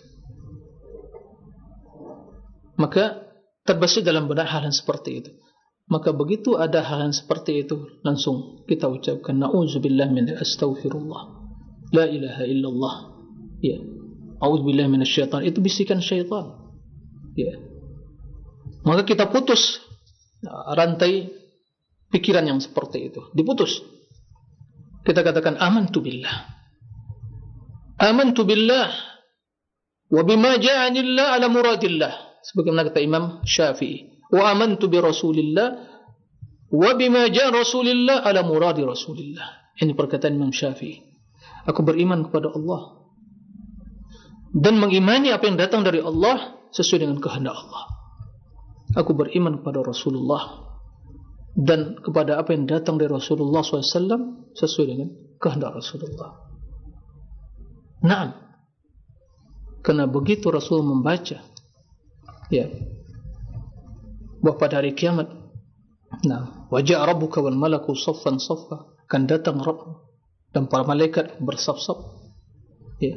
Maka terbesit dalam benak hal yang seperti itu. Maka begitu ada hal yang seperti itu, langsung kita ucapkan na'udzubillah min astaghfirullah, la ilaha illallah, ya, a'udzubillah minasyaitan. Itu bisikan syaitan, ya. Maka kita putus rantai pikiran yang seperti itu, diputus. Kita katakan amantu billah, amantu billah wa bima ja'anillah ala muradillah, sebagaimana kata Imam Syafi'i, wa amantu bi Rasulillah wa bima ja'a Rasulillah ala muradi Rasulillah. Ini perkataan Imam Syafi'i. Aku beriman kepada Allah dan mengimani apa yang datang dari Allah sesuai dengan kehendak Allah. Aku beriman kepada Rasulullah dan kepada apa yang datang dari Rasulullah shallallahu alaihi wasallam sesuai dengan kehendak Rasulullah. Naam. Karena begitu Rasul membaca, ya, bahwa pada hari kiamat, nah, wajah Rabbuka wal malaku saffan saffa, akan datang Rabb dan para malaikat bersaf-saf, ya.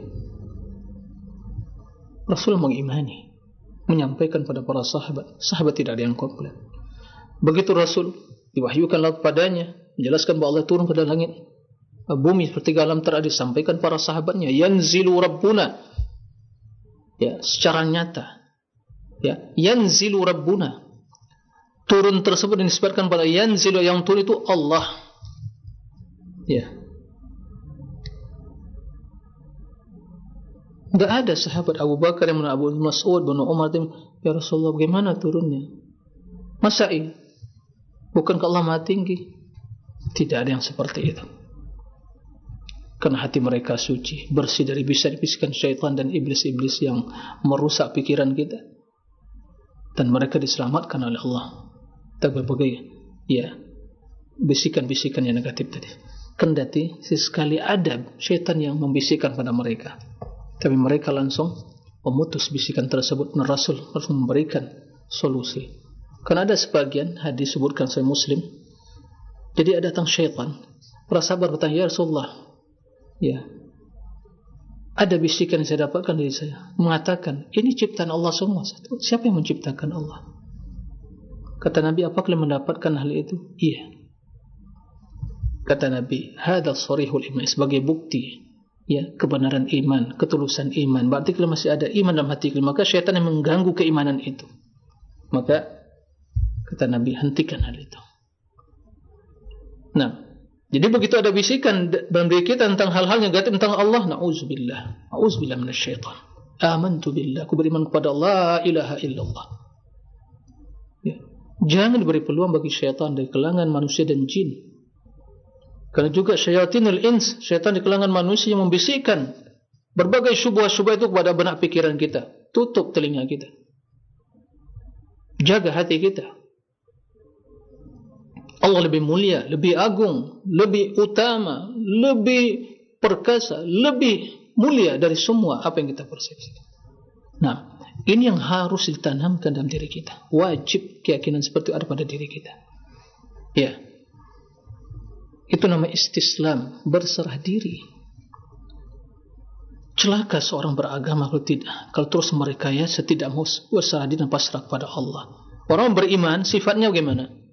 Rasul mengimani, menyampaikan pada para sahabat. Sahabat tidak ada yang komplain. Begitu Rasul diwahyukan padanya, menjelaskan bahwa Allah turun pada langit bumi seperti alam terakhir, disampaikan para sahabatnya, yanzilu Rabbuna, ya, secara nyata, ya, yanzilu Rabbuna, turun tersebut dinisbatkan pada yanzilu, yang turun itu Allah, ya. Tidak ada sahabat Abu Bakar yang Abu Mas'ud bin Umar, ya Rasulullah bagaimana turunnya? Masa ini bukankah Allah Maha Tinggi? Tidak ada yang seperti itu. Karena hati mereka suci, bersih dari bisikan syaitan dan iblis-iblis yang merusak pikiran kita. Dan mereka diselamatkan oleh Allah dari berbagai ya bisikan-bisikan yang negatif tadi. Kendati sesekali ada syaitan yang membisikkan pada mereka, tapi mereka langsung memutus bisikan tersebut, dan Rasul langsung memberikan solusi. Karena ada sebagian hadis sebutkan Sahih Muslim, jadi ada datang syaitan, para sahabat bertanya, ya Rasulullah, ya, Ada bisikan yang saya dapatkan dari saya mengatakan, ini ciptaan Allah semua. Siapa yang menciptakan Allah? Kata Nabi, apakah kalian mendapatkan hal itu? Iya. Kata Nabi, hadza sharihul iman, sebagai bukti ya kebenaran iman, ketulusan iman. Berarti kalau masih ada iman dalam hati kalian, maka syaitan yang mengganggu keimanan itu. Maka kata Nabi, hentikan hal itu. Nah, jadi begitu ada bisikan dalam diri kita tentang hal-hal negatif tentang Allah, na'udzubillah, na'udzubillah minasyaitan. Amantu billah, aku beriman kepada Allah, la ilaha illallah. Ya. Jangan diberi peluang bagi syaitan dari kalangan manusia dan jin. Karena juga syayatinul ins, syaitan di kalangan manusia yang membisikkan berbagai syubhat-syubhat itu kepada benak pikiran kita. Tutup telinga kita. Jaga hati kita. Allah lebih mulia, lebih agung, lebih utama, lebih perkasa, lebih mulia dari semua apa yang kita persepsikan. Nah, ini yang harus ditanamkan dalam diri kita. Wajib keyakinan seperti itu ada pada diri kita. Ya. Itu nama istislam, berserah diri. Celaka seorang beragama kalau tidak, kalau terus merekayasa tidak mau berserah diri dan pasrah kepada Allah. Orang beriman sifatnya bagaimana?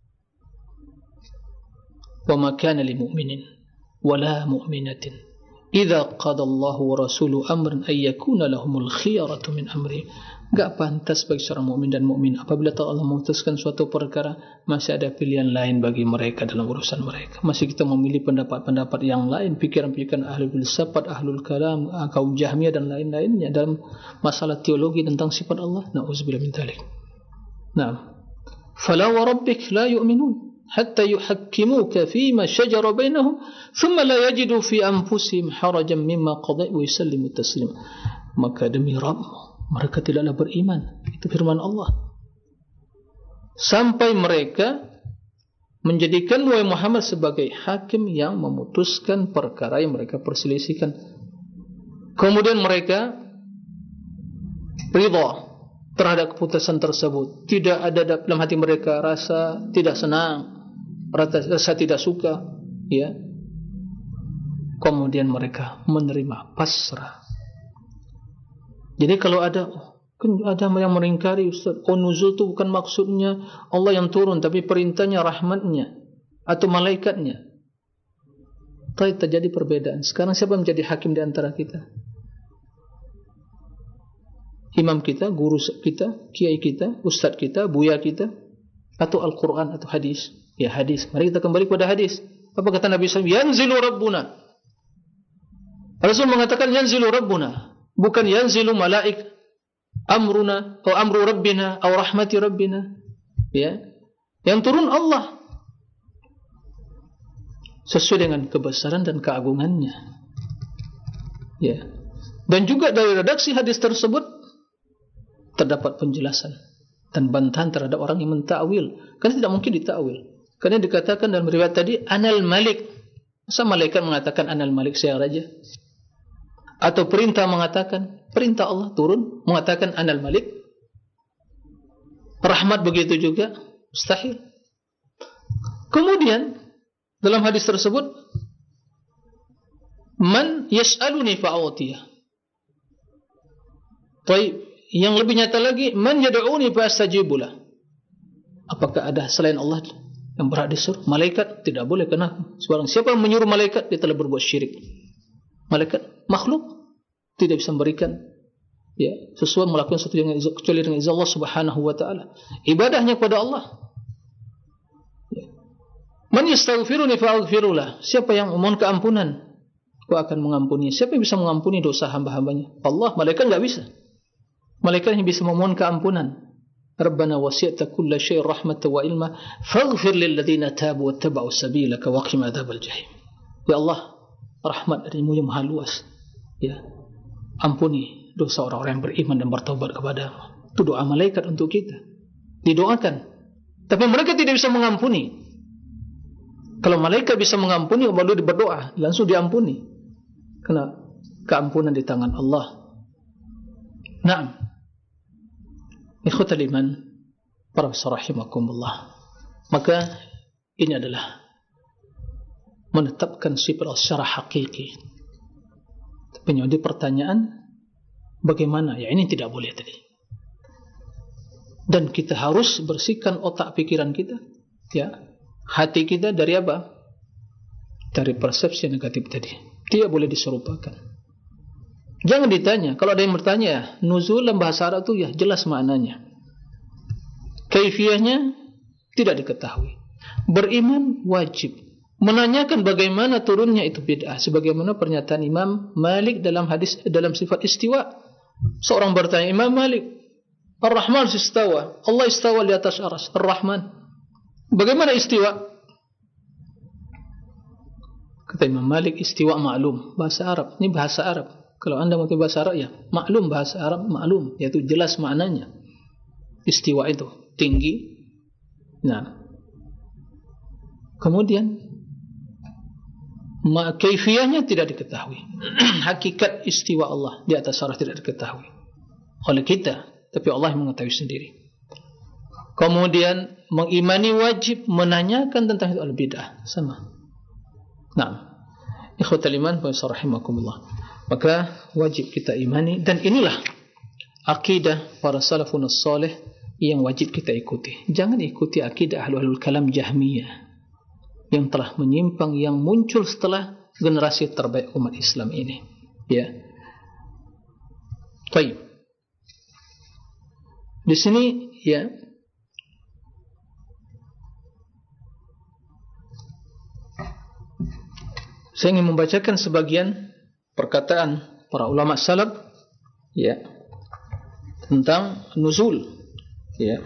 Wa ma kana lil mu'minin wala mu'minatin idza qada Allahu wa rasuluhu amran ay yakuna lahumul khiyaratu min amri. Enggak pantas bagi seorang mukmin dan mukmin apabila Allah memutuskan suatu perkara masih ada pilihan lain bagi mereka dalam urusan mereka. Masih kita memilih pendapat-pendapat yang lain, pikiran-pikiran ahlul filsafat, ahlul kalam, kaum Jahmiyah dan lain-lainnya dalam masalah teologi tentang sifat Allah. Nauzubillah min dzalik. Naam. Fala wa rabbik la yu'minun hatta yuhakkimuka fima shajara bainahum thumma la yajidu fi anfusihim harajan mimma qadayta wa yusallimu taslima. Maka demi Rabbmu mereka tidaklah beriman. Itu firman Allah. Sampai mereka menjadikan wahai Muhammad sebagai hakim yang memutuskan perkara yang mereka perselisihkan. Kemudian mereka ridha terhadap keputusan tersebut. Tidak ada dalam hati mereka rasa tidak senang, rasa, rasa tidak suka, ya. Kemudian mereka menerima, pasrah. Jadi kalau ada ada yang meringkari, Ustaz, oh nuzul itu bukan maksudnya Allah yang turun, tapi perintahnya rahmatnya atau malaikatnya. Tapi terjadi perbedaan. Sekarang siapa yang menjadi hakim di antara kita? Imam kita, guru kita, kiai kita, ustaz kita, buya kita, atau Al-Quran atau hadis? Ya hadis. Mari kita kembali kepada hadis. Apa kata Nabi sallallahu alaihi wasallam? Yanzilu Rabbuna. Rasul mengatakan yanzilu Rabbuna, bukan yanzilu malaik amruna atau amru Rabbina atau rahmati Rabbina. Ya, yang turun Allah sesuai dengan kebesaran dan keagungannya. Ya, dan juga dari redaksi hadis tersebut terdapat penjelasan dan bantahan terhadap orang yang mentakwil. Karena tidak mungkin ditakwil. Karena dikatakan dalam riwayat tadi Anal Malik. Masa malaikat mengatakan Anal Malik, saya raja? Atau perintah mengatakan, perintah Allah turun mengatakan Anal Malik. Rahmat begitu juga, mustahil. Kemudian dalam hadis tersebut, man yas'aluni fa'utiyah. Baik, yang lebih nyata lagi, man yad'uni fa'astajibulah. Apakah ada selain Allah yang berhak disuruh? Malaikat tidak boleh, karena seorang siapa yang menyuruh malaikat dia telah berbuat syirik. Malaikat makhluk tidak bisa memberikan ya sesuatu melakukan sesuatu yang kecuali dengan izin Allah Subhanahu wa taala. Ibadahnya kepada Allah. Ya. Man yastaghfiruni fa'aghfirulah. Siapa yang memohon keampunan, aku akan mengampuni. Siapa yang bisa mengampuni dosa hamba-hambanya? Allah. Malaikat enggak bisa. Malaikat yang bisa memohon keampunan. Rabbana wasi'ta kulla syai'in rahmatan wa ilma faghfir lil ladzina tabu wattaba'u sabilaka wa qina adzabal jahim. Ya Allah, rahmat darimu yang maha luas, ya, ampuni dosa orang-orang yang beriman dan bertaubat kepadamu. Itu doa malaikat untuk kita, didoakan. Tapi mereka tidak bisa mengampuni. Kalau malaikat bisa mengampuni, baru berdoa langsung diampuni, karena keampunan di tangan Allah. Naam, ikhwatal iman, para rahimakumullah. Maka ini adalah menetapkan sifat secara hakiki. Menjadi pertanyaan, bagaimana? Ya ini tidak boleh tadi. Dan kita harus bersihkan otak pikiran kita, ya, hati kita dari apa? Dari persepsi negatif tadi. Tidak boleh diserupakan. Jangan ditanya. Kalau ada yang bertanya, nuzul dalam bahasa Arab itu ya jelas maknanya. Kaifiyahnya tidak diketahui. Beriman wajib. Menanyakan bagaimana turunnya itu bid'ah. Sebagaimana pernyataan Imam Malik dalam hadis dalam sifat istiwa. Seorang bertanya, Imam Malik, Ar-Rahman istawa. Allah istawa di atas arsy. Ar-Rahman. Bagaimana istiwa? Kata Imam Malik, istiwa maklum. Bahasa Arab. Ini bahasa Arab. Kalau anda mengerti bahasa Arab, ya maklum. Bahasa Arab maklum. Yaitu jelas maknanya. Istiwa itu tinggi. Nah. Kemudian, kaifiyahnya tidak diketahui. Hakikat istiwa Allah di atas arsy tidak diketahui oleh kita. Tapi Allah yang mengetahui sendiri. Kemudian mengimani wajib, menanyakan tentang itu al-bid'ah sama. Nah, ikhwatal iman wa rahimakumullah. Maka wajib kita imani, dan inilah akidah para salafun salih yang wajib kita ikuti. Jangan ikuti akidah ahlul kalam Jahmiyah yang telah menyimpang, yang muncul setelah generasi terbaik umat Islam ini. Ya. Baik. Di sini ya saya ingin membacakan sebagian perkataan para ulama salaf ya tentang nuzul, ya,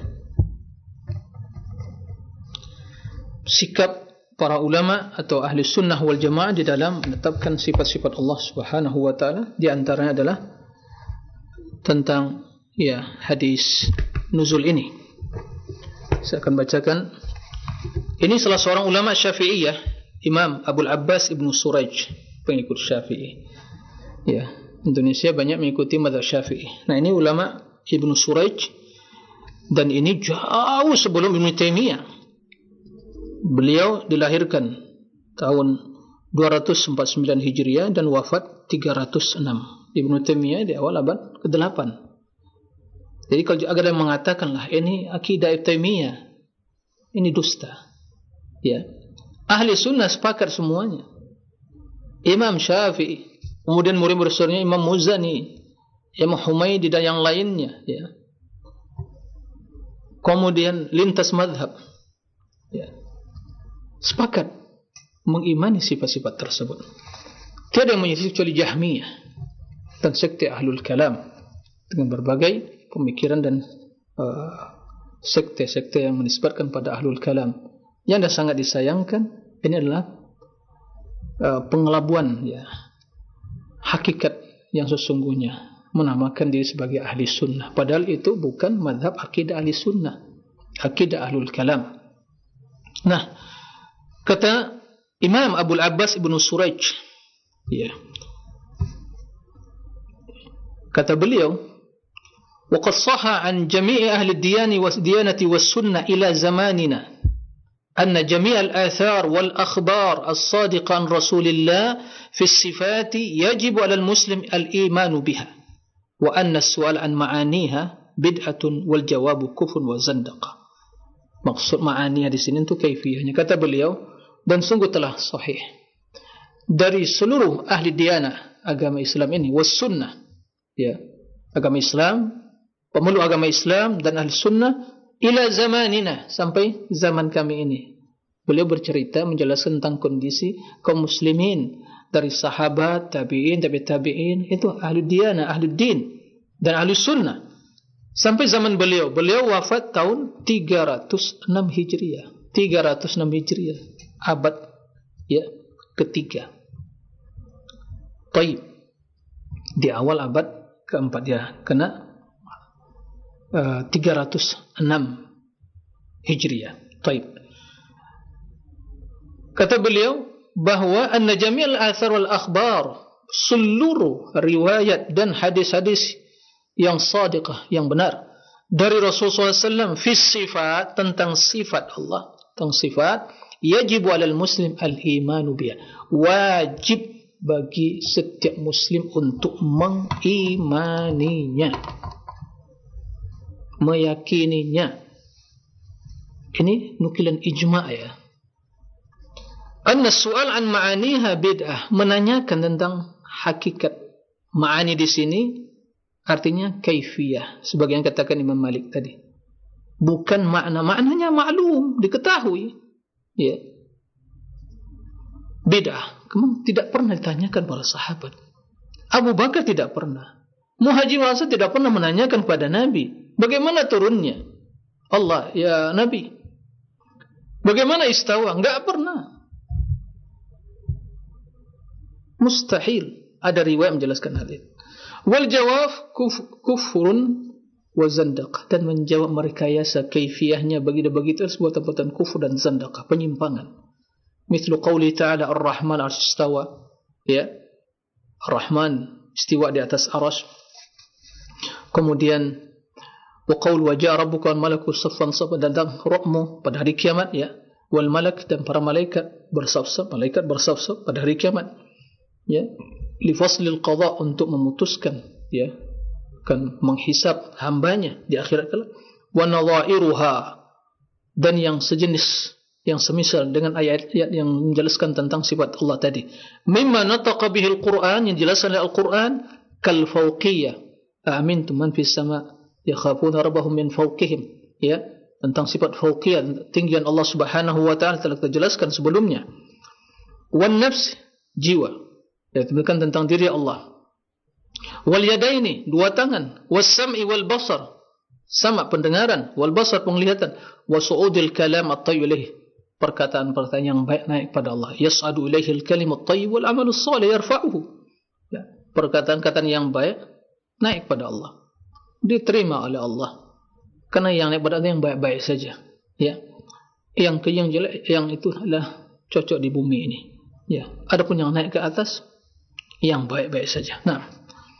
sikap para ulama atau ahli sunnah wal jamaah di dalam menetapkan sifat-sifat Allah Subhanahu wa taala. Di antaranya adalah tentang ya hadis nuzul ini. Saya akan bacakan. Ini salah seorang ulama Syafi'iyah, Imam Abul Abbas Ibnu Suraij, pengikut Syafi'i. Ya, Indonesia banyak mengikuti mazhab Syafi'i. Nah, ini ulama Ibnu Suraij, dan ini jauh sebelum Ibnu Taimiyah. Beliau dilahirkan tahun dua ratus empat puluh sembilan Hijriah dan wafat tiga ratus enam. Ibnu Taimiyah di awal abad kedelapan. Jadi kalau ada yang mengatakanlah ini akidah Ibnu Taimiyah, ini dusta. Ya. Ahli sunnah sepakat semuanya. Imam Syafi'i, kemudian murid-murid besarnya Imam Muzani, Imam Humaydi dan yang lainnya, ya. Kemudian lintas mazhab, ya, sepakat mengimani sifat-sifat tersebut. Tiada yang menyelisih kecuali Jahmiyah dan sekte Ahlul Kalam dengan berbagai pemikiran dan uh, sekte-sekte yang menisbatkan pada Ahlul Kalam. Yang dah sangat disayangkan ini adalah uh, pengelabuan, ya, hakikat yang sesungguhnya, menamakan diri sebagai ahli sunnah, padahal itu bukan madhab akidah ahli sunnah, akidah Ahlul Kalam. Nah, kata Imam Abul Abbas Ibnu Suraij, ya, kata beliau, وقد صح عن جميع أهل الديانة والديانة والسنة إلى زماننا أن جميع الآثار والأخبار الصادقة عن رسول الله في الصفات يجب على المسلم الإيمان بها وأن السؤال عن معانيها بدعة والجواب كفر وزندقة. Maksud ma'aniha di sini itu kaifiyahnya. Kata beliau, dan sungguh telah sahih dari seluruh ahli diyanah agama Islam ini, was sunnah, ya, agama Islam, pemeluk agama Islam dan ahli sunnah, ila zamanina, sampai zaman kami ini. Beliau bercerita menjelaskan tentang kondisi kaum muslimin dari sahabat, tabi'in, tabi' tabi'in, itu ahli diyanah, ahli din dan ahli sunnah. Sampai zaman beliau, beliau wafat tahun tiga ratus enam Hijriah. tiga ratus enam Hijriah, abad ya ketiga. Taib. Di awal abad keempat, ya, kena uh, tiga ratus enam Hijriah. Taib. Kata beliau bahwa anna jami'al athar wal akhbar, seluruh riwayat dan hadis-hadis yang sadiqah, yang benar dari Rasulullah sallallahu alaihi wasallam fi sifat, tentang sifat Allah, tentang sifat, yajibu alal muslim al-imanu biha, wajib bagi setiap muslim untuk mengimaninya, meyakininya. Ini nukilan ijma' ya. Anna su'al an ma'aniha bid'ah, menanyakan tentang hakikat ma'ani di sini artinya kaifiyah, sebagian katakan Imam Malik tadi. Bukan makna, maknanya maklum, diketahui. Ya. Bid'ah, memang tidak pernah ditanyakan para sahabat. Abu Bakar tidak pernah. Muhajir Ansar tidak pernah menanyakan kepada Nabi, bagaimana turunnya Allah ya Nabi? Bagaimana istawa? Enggak pernah. Mustahil. Ada riwayat menjelaskan hal itu. Wal jawab kuf, kufrun wa zandaqah, dan menjawab merekayasa kaifiyahnya bagi begitu sebuah tempatan kufur dan zandaqah, penyimpangan. Mislu qauli ta'ala ar-Rahman ar-istawa, ya, Ar-Rahman istiwa di atas arsy. Kemudian wa qaul wa ja'a rabbuka wal malaku saffan saffan, dan Rabbmu pada hari kiamat, ya, wal malak, dan para malaikat bersaf-saf, malaikat bersaf-saf pada hari kiamat, ya, li faslil qada, untuk memutuskan, ya, akan menghisab hambanya di akhirat kelak. Wa nadha'iruha, dan yang sejenis, yang semisal dengan ayat-ayat yang menjelaskan tentang sifat Allah tadi. Mimma nataqa bihil Qur'an, yang dijelaskan oleh Al-Quran, kal fawqiyah, amintum man fis sama' yakhafuna rabbahum min fawqihim, ya, tentang sifat fawqiyah, tinggian Allah Subhanahu wa ta'ala telah kita jelaskan sebelumnya. Wan nafs, jiwa, ya, demikian tentang diri Allah. Wal yadaini, dua tangan. Was sam'i wal basar, sama pendengaran, wal basar penglihatan. Wa su'udil kalam at-tayyib ilaih, perkataan-perkataan yang baik naik pada Allah. Yas'adu ilaihi al-kalim at-tayyib wal 'amalu as-salih yarfa'uhu, ya, perkataan-perkataan yang baik naik pada Allah, diterima oleh Allah, karena yang naik pada Allah yang baik-baik saja, ya. Yang ke yang jelek, yang itu adalah cocok di bumi ini, ya. Adapun yang naik ke atas yang baik-baik saja. Nah,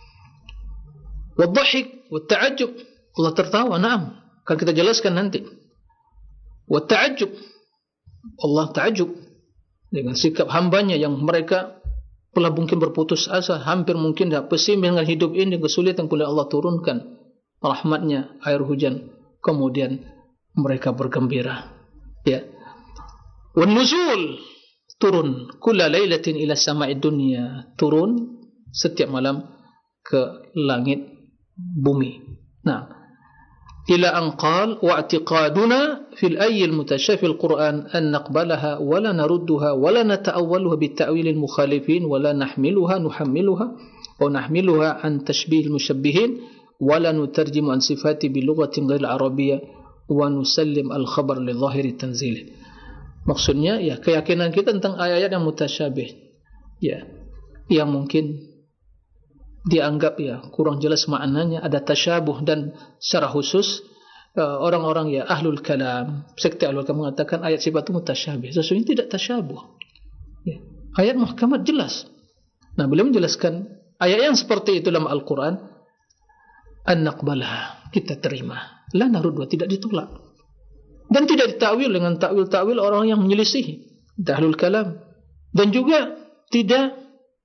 wadhahik watta'ajjub, Allah tertawa, na'am, akan kita jelaskan nanti. Watta'ajjub, Allah ta'ajjub dengan sikap hambanya yang mereka telah mungkin berputus asa, hampir mungkin dah pesimis dengan hidup ini, kesulitan, kemudian Allah turunkan rahmatnya, air hujan, kemudian mereka bergembira, ya. Wan nuzul, turun kulla lailatin ila sama'id dunya, turun setiap malam ke langit bumi. Nah, ila an qal wa i'tiqaduna fil ayyi al-mutashafi al-Qur'an an naqbalaha wa la narudduha wa la nata'awwaluha bi ta'wil al-mukhalifin wa la nahmiluha nuhammiluha wa nahmiluha an tashbih al-mushabbihin wa la nutarjimu an sifati bi lughatin ghair al-arabiyyah wa nusallim al-khabar li dhahiri tanzilih. Maksudnya, ya, keyakinan kita tentang ayat-ayat yang mutasyabih, ya, yang mungkin dianggap, ya, kurang jelas maknanya, ada tasyabuh, dan secara khusus uh, orang-orang, ya, ahlul kalam, sekte ahlul kalam mengatakan ayat sifat itu mutasyabih. Sesungguhnya tidak tasyabuh, ya. Ayat muhkamat jelas. Nah, beliau menjelaskan ayat yang seperti itu dalam Al-Quran, an naqbalah, kita terima, la narudwa, tidak ditolak, dan tidak ditakwil dengan takwil-takwil orang yang menyelisihi ahlul kalam, dan juga tidak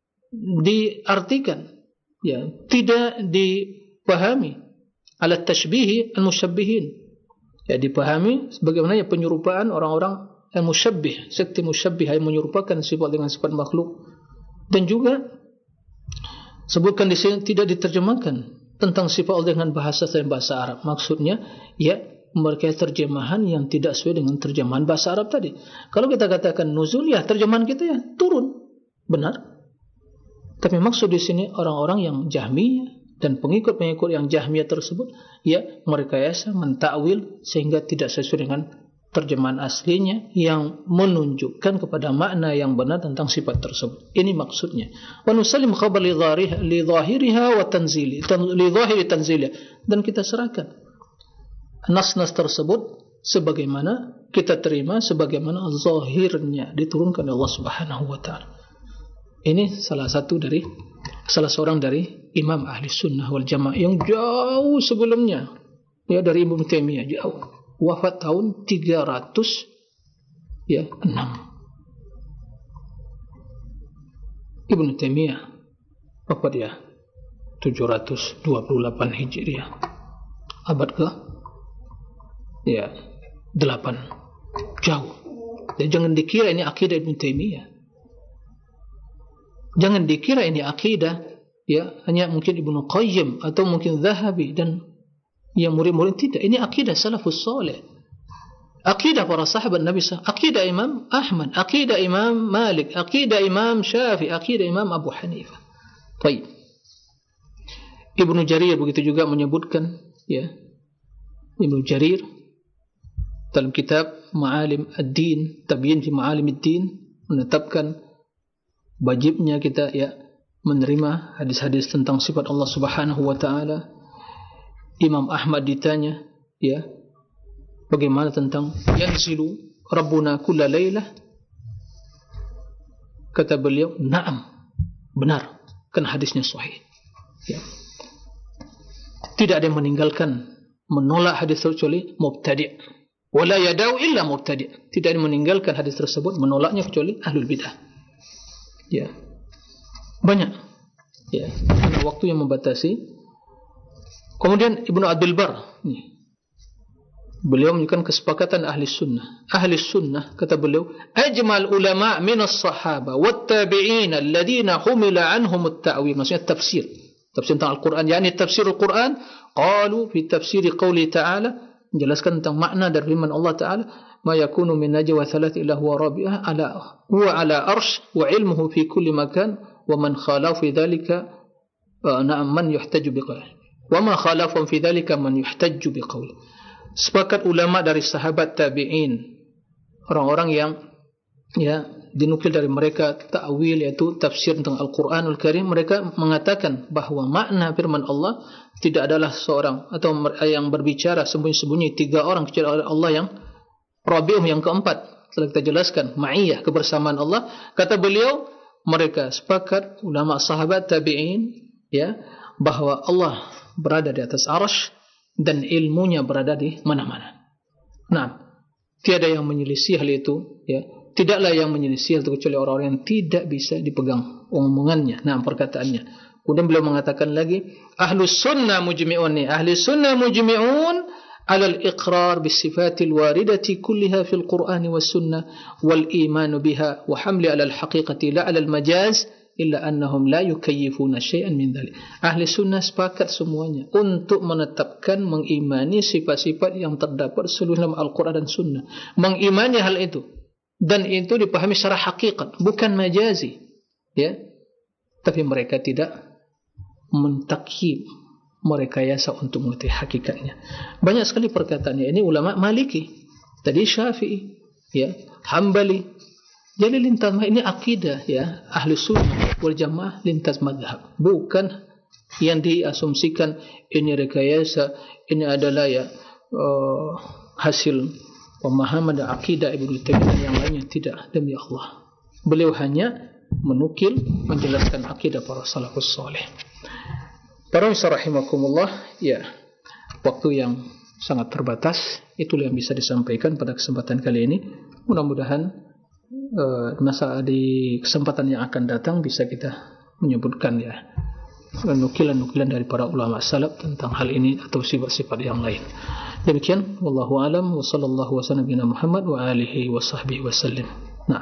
diartikan, ya, tidak dipahami ala tashbihi al-musyabbihin, ya, dipahami sebagaimana, ya, penyerupaan orang-orang al-musyabbih, sekte musyabbih yang menyerupakan sifat dengan sifat makhluk. Dan juga sebutkan di sini tidak diterjemahkan tentang sifat Allah dengan bahasa selain bahasa Arab. Maksudnya, ya, mereka terjemahan yang tidak sesuai dengan terjemahan bahasa Arab tadi. Kalau kita katakan nuzul, ya, terjemahan kita, ya, turun, benar. Tapi maksud di sini orang-orang yang Jahmiyah dan pengikut-pengikut yang Jahmiyah tersebut, ya, merekayasa, mentakwil sehingga tidak sesuai dengan terjemahan aslinya yang menunjukkan kepada makna yang benar tentang sifat tersebut. Ini maksudnya. Wa nusallim khabar li dhahiriha wa tanzili, li dhahiri tanzili, dan kita serahkan nas-nas tersebut sebagaimana kita terima, sebagaimana zahirnya diturunkan oleh Allah Subhanahu wa ta'ala. Ini salah satu dari salah seorang dari imam ahli sunnah wal jamaah yang jauh sebelumnya, ya, dari Ibnu Taimiyah, jauh, wafat tahun tiga ratus enam. Ibnu Taimiyah apa dia? tujuh ratus dua puluh delapan Hijriah. Abad ke ya delapan. Jauh. Dan jangan dikira ini akidah Ibnu Taimiyah. Jangan dikira ini akidah ya hanya mungkin Ibnu Qayyim atau mungkin Zahabi dan yang murid-murid. Tidak, ini akidah salafus salih. Akidah para sahabat Nabi sallallahu alaihi wasallam, akidah Imam Ahmad, akidah Imam Malik, akidah Imam Syafi'i, akidah Imam Abu Hanifah. Baik. Ibnu Jarir begitu juga menyebutkan ya. Ibnu Jarir dalam kitab Ma'alim ad-Din, Tabyin fi Ma'alim ad-Din, menetapkan wajibnya kita ya menerima hadis-hadis tentang sifat Allah Subhanahu wa taala. Imam Ahmad ditanya ya, bagaimana tentang yanzilu Rabbuna kulla lailah? Kata beliau, "Na'am." Benar, kan hadisnya sahih. Ya. Tidak ada yang meninggalkan menolak hadis kecuali mubtadi'. Wala yadau illa mubtadi'. Tidak ada yang meninggalkan hadis tersebut menolaknya kecuali ahlul bidah. Ya. Banyak. Ya, karena waktu yang membatasi. Kemudian Ibnu Abdul Bar nih. Beliau menunjukkan kesepakatan ahli sunnah. Ahli sunnah kata beliau, ajmal ulama' min as-sahaba wat tabi'in alladhina humila anhum at-ta'wil. Maksudnya tafsir. Tafsir tentang Al-Quran, yakni tafsir Al-Quran, qalu fi tafsir qouli ta'ala, menjelaskan tentang makna dari firman Allah Ta'ala, ma yakunu min najwa thalath illa huwa rabi'ah ala huwa ala arsh wa ilmuhu fi kulli makan wa man khalafa fi dhalika na'am man yuhtaju biqawli wa ma khalafa fi dhalika man yuhtaju biqawli. Sepakat ulama dari sahabat tabi'in, orang-orang yang ya dinukil dari mereka ta'wil, yaitu tafsir tentang Al-Quranul Karim, mereka mengatakan bahawa makna firman Allah tidak adalah seorang atau yang berbicara sembunyi-sembunyi tiga orang kecuali Allah yang Rabi'um, yang keempat. Setelah kita jelaskan ma'iyah, kebersamaan Allah, kata beliau mereka sepakat ulama sahabat tabi'in ya bahawa Allah berada di atas arsy dan ilmunya berada di mana-mana. Nah, tiada yang menyelisih hal itu ya. Tidaklah yang menyelisih itu kecuali orang-orang yang tidak bisa dipegang omongannya, nah perkataannya. Kemudian beliau mengatakan lagi, ahlus sunnah mujmi'un, ahli sunnah mujmi'un ala al-iqrar bis-sifatil waridati kulliha fil Qur'an was sunnah wal iman biha wa hamli ala al-haqiqati la ala al-majaz illa annahum la yukayyifuna syai'an min dhalik. Ahli sunnah sepakat semuanya untuk menetapkan, mengimani sifat-sifat yang terdapat seluruh dalam Al-Quran dan sunnah, mengimani hal itu. Dan itu dipahami secara hakikat, bukan majazi, ya. Tapi mereka tidak mentakyib, merekayasa untuk mengerti hakikatnya. Banyak sekali perkataannya. Ini ulama Maliki, tadi Syafi'i, ya, Hambali. Jadi lintas ini akidah, ya, ahli sunnah wal jamaah lintas mazhab, bukan yang diasumsikan ini rekayasa, ini adalah ya uh, hasil pemahaman dan akidah Ibnu Taimiyah dan yang lainnya. Tidak, demi Allah. Beliau hanya menukil, menjelaskan akidah para salafus saleh. Para rahimakumullah, ya, waktu yang sangat terbatas, itulah yang bisa disampaikan pada kesempatan kali ini. Mudah-mudahan uh, masa di kesempatan yang akan datang bisa kita menyebutkan ya nukilan-nukilan dari para ulama salaf tentang hal ini atau sifat-sifat yang lain. Demikian, wallahu alam, wa sallallahu wa sallam bina Muhammad wa alihi wa sahbihi wa sallim. Nah.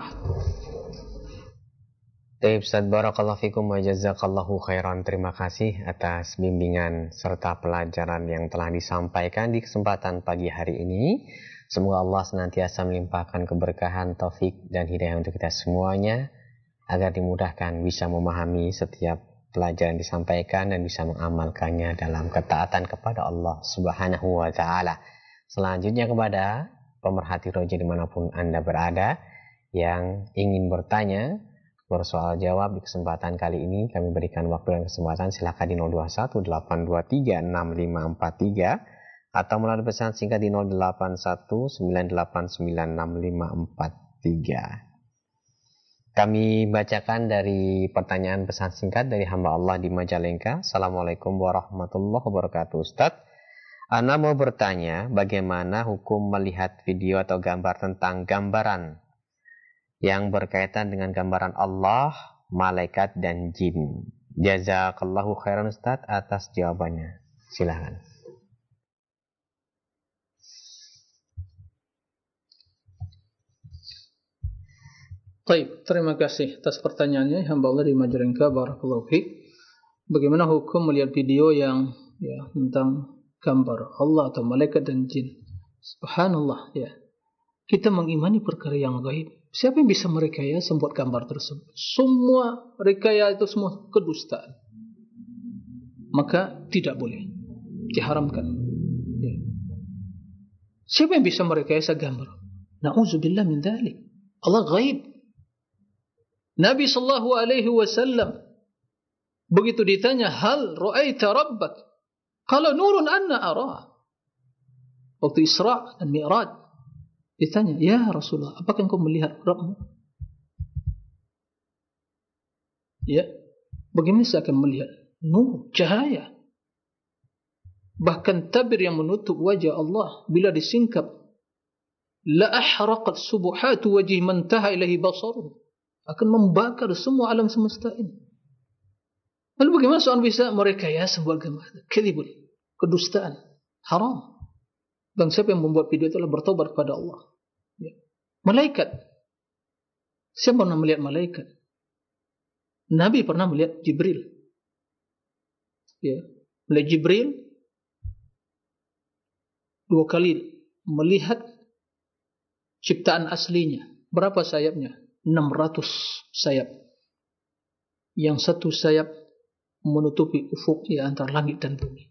Baik, Ustaz, barakallahu fikum wa jazakallahu khairan. Terima kasih atas bimbingan serta pelajaran yang telah disampaikan di kesempatan pagi hari ini. Semoga Allah senantiasa melimpahkan keberkahan, taufik dan hidayah untuk kita semuanya, agar dimudahkan bisa memahami setiap pelajaran disampaikan dan bisa mengamalkannya dalam ketaatan kepada Allah Subhanahu wa ta'ala. Selanjutnya kepada pemerhati roja dimanapun Anda berada yang ingin bertanya, bersoal jawab di kesempatan kali ini, kami berikan waktu dan kesempatan. Silakan di nol dua satu delapan dua tiga enam lima empat tiga atau melalui pesan singkat di nol delapan satu sembilan delapan sembilan enam lima empat tiga. Kami bacakan dari pertanyaan pesan singkat dari hamba Allah di Majalengka. Assalamualaikum warahmatullahi wabarakatuh. Ustaz, Ana mau bertanya bagaimana hukum melihat video atau gambar tentang gambaran yang berkaitan dengan gambaran Allah malaikat dan jin. Jazakallahu khairan Ustaz atas jawabannya. Silakan. Baik, terima kasih atas pertanyaannya hamba Allah di Majalengka. Barakallahu fiik. Bagaimana hukum melihat video yang ya tentang gambar Allah atau malaikat dan jin? Subhanallah, ya. Kita mengimani perkara yang gaib. Siapa yang bisa merekayasa membuat gambar tersebut? Semua rekayasa itu semua kedustaan. Maka tidak boleh, diharamkan. Ya. Siapa yang bisa merekayasa gambar? Na'udzubillah min dzalik. Allah gaib. Nabi sallallahu alaihi wasallam begitu ditanya, hal ra'aita rabbak? Qala nurun anna arah. Waktu Isra dan Mi'raj ditanya, ya Rasulullah, apakah engkau melihat Rabbmu? Ya, bagaimana saya akan melihat? Nur, cahaya. Bahkan tabir yang menutup wajah Allah bila disingkap, la ahraqat subuhatu wajhi man taha ilahi basaruhu, akan membakar semua alam semesta ini. Lalu bagaimana seorang bisa merekayasa sebuah gambar? Kadzibun, kedustaan, haram. Dan siapa yang membuat video itu adalah bertobat kepada Allah. Ya. Malaikat. Siapa pernah melihat malaikat? Nabi pernah melihat Jibril. Ya. Melihat Jibril dua kali melihat ciptaan aslinya. Berapa sayapnya? enam ratus sayap. Yang satu sayap menutupi ufuk ya, antara langit dan bumi.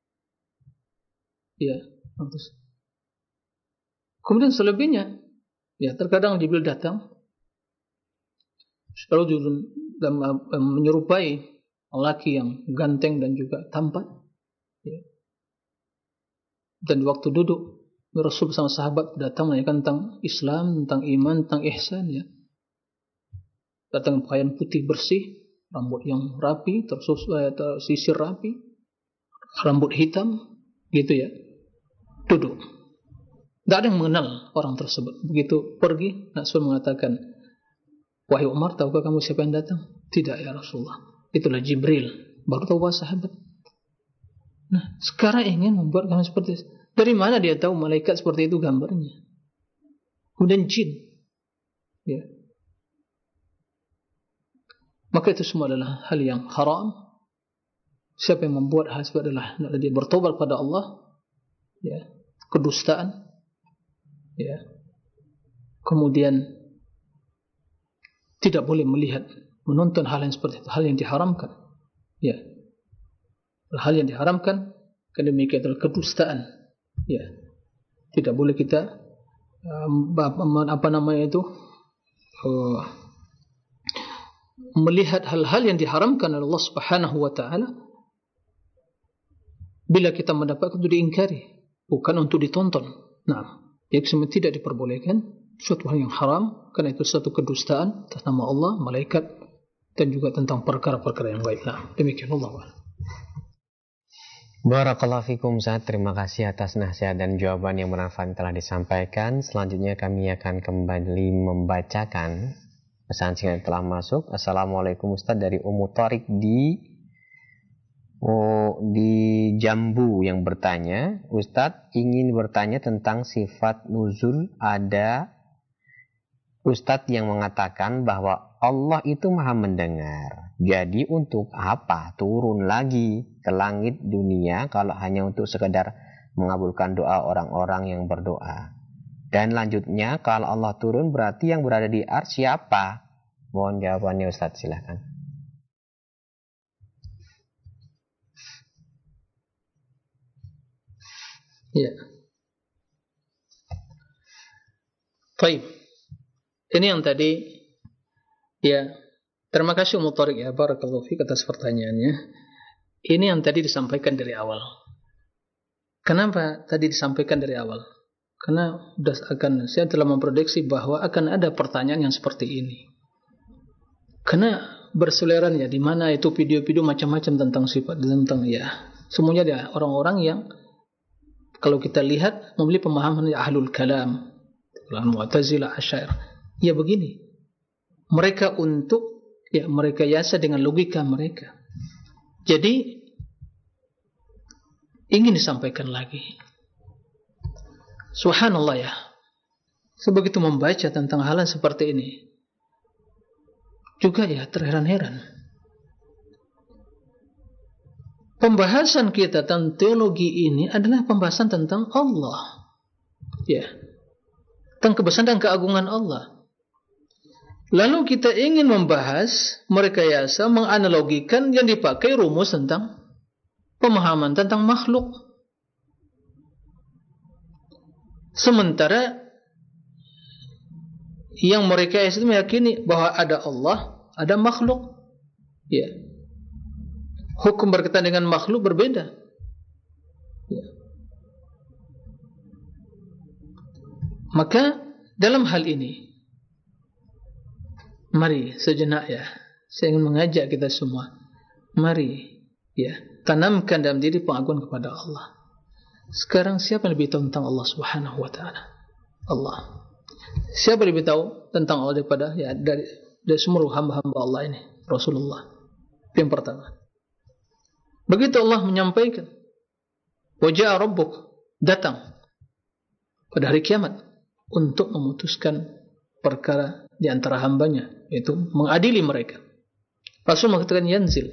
Ya, terus. Kemudian selebihnya, ya terkadang Jibril datang, lalu menyerupai lelaki yang ganteng dan juga tampan. Ya. Dan waktu duduk, Rasul bersama sahabat datang menanyakan tentang Islam, tentang iman, tentang ihsan. Ya. Datang pakaian putih bersih, rambut yang rapi, tersusun, tersisir rapi, rambut hitam, gitu ya. Duduk. Tidak ada yang mengenal orang tersebut. Begitu pergi, Rasul mengatakan, wahai Umar, tahukah kamu siapa yang datang? Tidak ya Rasulullah. Itulah Jibril. Baru tahu bahasa sahabat. Nah, sekarang ingin membuat gambar seperti itu. Dari mana dia tahu malaikat seperti itu gambarnya? Kemudian jin. Ya. Maka itu semua adalah hal yang haram. Siapa yang membuat hal seperti itu adalah dia bertobat pada Allah. Ya, kedustaan. Ya. Kemudian tidak boleh melihat, menonton hal yang seperti itu, hal yang diharamkan. Ya. Hal yang diharamkan, karena demikian adalah kedustaan. Ya. Tidak boleh kita um, apa namanya itu? Uh, melihat hal-hal yang diharamkan oleh Allah Subhanahu wa taala. Bila kita mendapat itu diingkari, bukan untuk ditonton. Nah, yang semua tidak diperbolehkan, suatu hal yang haram, karena itu suatu kedustaan atas nama Allah, malaikat, dan juga tentang perkara-perkara yang gaib. Nah, demikian Allah. Barakallahu fikum Ustaz, terima kasih atas nasihat dan jawaban yang bermanfaat telah disampaikan. Selanjutnya kami akan kembali membacakan pesan singkat yang telah masuk. Assalamualaikum Ustaz, dari Ummu Tariq di oh, di Jambu yang bertanya, Ustaz ingin bertanya tentang sifat nuzul. Ada Ustaz yang mengatakan bahwa Allah itu maha mendengar. Jadi untuk apa turun lagi ke langit dunia kalau hanya untuk sekedar mengabulkan doa orang-orang yang berdoa? Dan lanjutnya, kalau Allah turun berarti yang berada di arsy siapa? Mohon jawabannya Ustaz, silakan. Ya. Baik. Ini yang tadi, ya, terima kasih Ummu Tariq ya, barakallahu fiik atas pertanyaannya. Ini yang tadi disampaikan dari awal. Kenapa tadi disampaikan dari awal? Karena sudah akan, saya telah memprediksi bahwa akan ada pertanyaan yang seperti ini. Karena berseliweran ya, di mana itu video-video macam-macam tentang sifat, tentang ya, semuanya ada orang-orang yang kalau kita lihat memiliki pemahaman ya, ahlul kalam, Mu'tazilah, Asy'ariyah. Ya begini, mereka untuk ya merekayasa dengan logika mereka. Jadi ingin disampaikan lagi. Subhanallah ya. Sebegitu membaca tentang hal seperti ini, juga ya terheran-heran. Pembahasan kita tentang teologi ini adalah pembahasan tentang Allah. Ya. Tentang kebesaran dan keagungan Allah. Lalu kita ingin membahas, merekayasa, menganalogikan yang dipakai rumus tentang pemahaman tentang makhluk. Sementara yang merekayasa itu meyakini bahwa ada Allah, ada makhluk. Ya. Hukum berkaitan dengan makhluk berbeda. Ya. Maka dalam hal ini, mari sejenak ya, saya ingin mengajak kita semua, mari ya, tanamkan dalam diri pengagungan kepada Allah. Sekarang siapa yang lebih tahu tentang Allah Subhanahu wa taala? Allah. Siapa yang lebih tahu tentang Allah daripada ya dari, dari semua hamba-hamba Allah ini? Rasulullah. Yang pertama. Begitu Allah menyampaikan, wa jaa rabbuk, datang pada hari kiamat untuk memutuskan perkara di antara hambanya, yaitu mengadili mereka. Rasul mengatakan yanzil.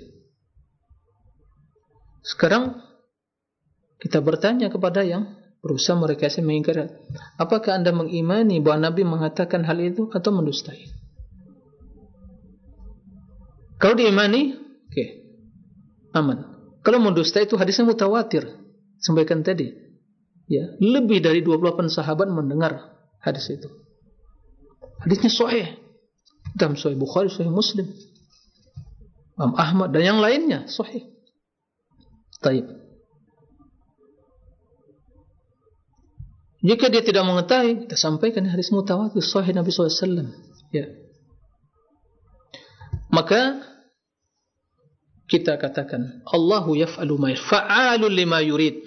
Sekarang kita bertanya kepada yang berusaha merekayasa mengingkari, apakah anda mengimani bahwa Nabi mengatakan hal itu atau mendustai? Kalau diimani, oke, okay, aman. Kalau mendustai itu hadisnya mutawatir, sampaikan tadi. Ya, lebih dari dua puluh delapan sahabat mendengar hadis itu. Hadisnya sahih. Dalam Sahih Bukhari, Sahih Muslim, Imam Ahmad dan yang lainnya sahih. Taib. Jika dia tidak mengetahui, kita sampaikan hadis mutawatir sahih Nabi sallallahu alaihi wasallam. Ya. Maka kita katakan Allahu yaf'alu ma fa'alun lima yurid.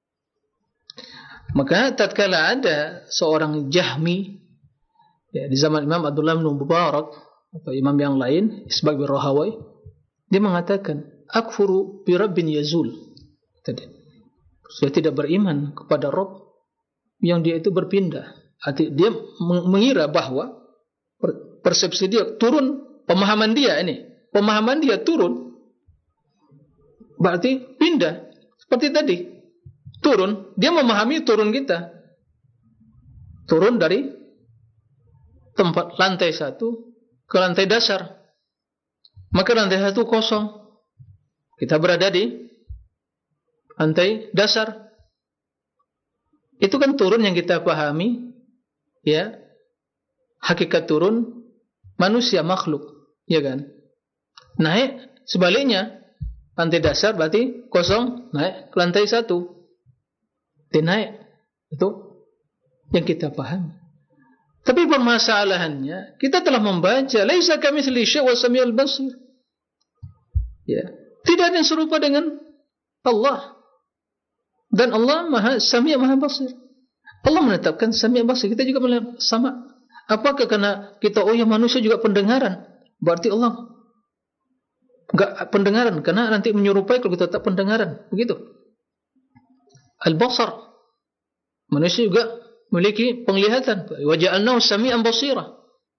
Maka tatkala ada seorang Jahmi ya, di zaman Imam Abdullah bin Mubarak atau imam yang lain sebagai Rahawai, dia mengatakan akfuru bi rabbin yazul. Tadi saya tidak beriman kepada Rabb yang dia itu berpindah. Arti dia mengira bahwa persepsi dia turun, pemahaman dia ini, pemahaman dia turun, berarti pindah. Seperti tadi, turun, dia memahami turun kita, turun dari tempat lantai satu ke lantai dasar. Maka lantai satu kosong, kita berada di lantai dasar. Itu kan turun yang kita pahami, ya, hakikat turun manusia makhluk, ya kan? Naik sebaliknya, lantai dasar berarti kosong, naik ke lantai satu, dinaik, itu yang kita pahami. Tapi permasalahannya, kita telah membaca laisa kamitslihi syai' wa samiul basir. Ya, tidak ada yang serupa dengan Allah. Dan Allah Maha Sami' Maha Basir. Allah menetapkan Sami' Basir, kita juga melihat sama. Apakah karena kita oh ya manusia juga pendengaran, berarti Allah enggak pendengaran karena nanti menyerupai kalau kita tak pendengaran, begitu. Al-basar, manusia juga memiliki penglihatan. Wa ja'alnahu sami'an basira.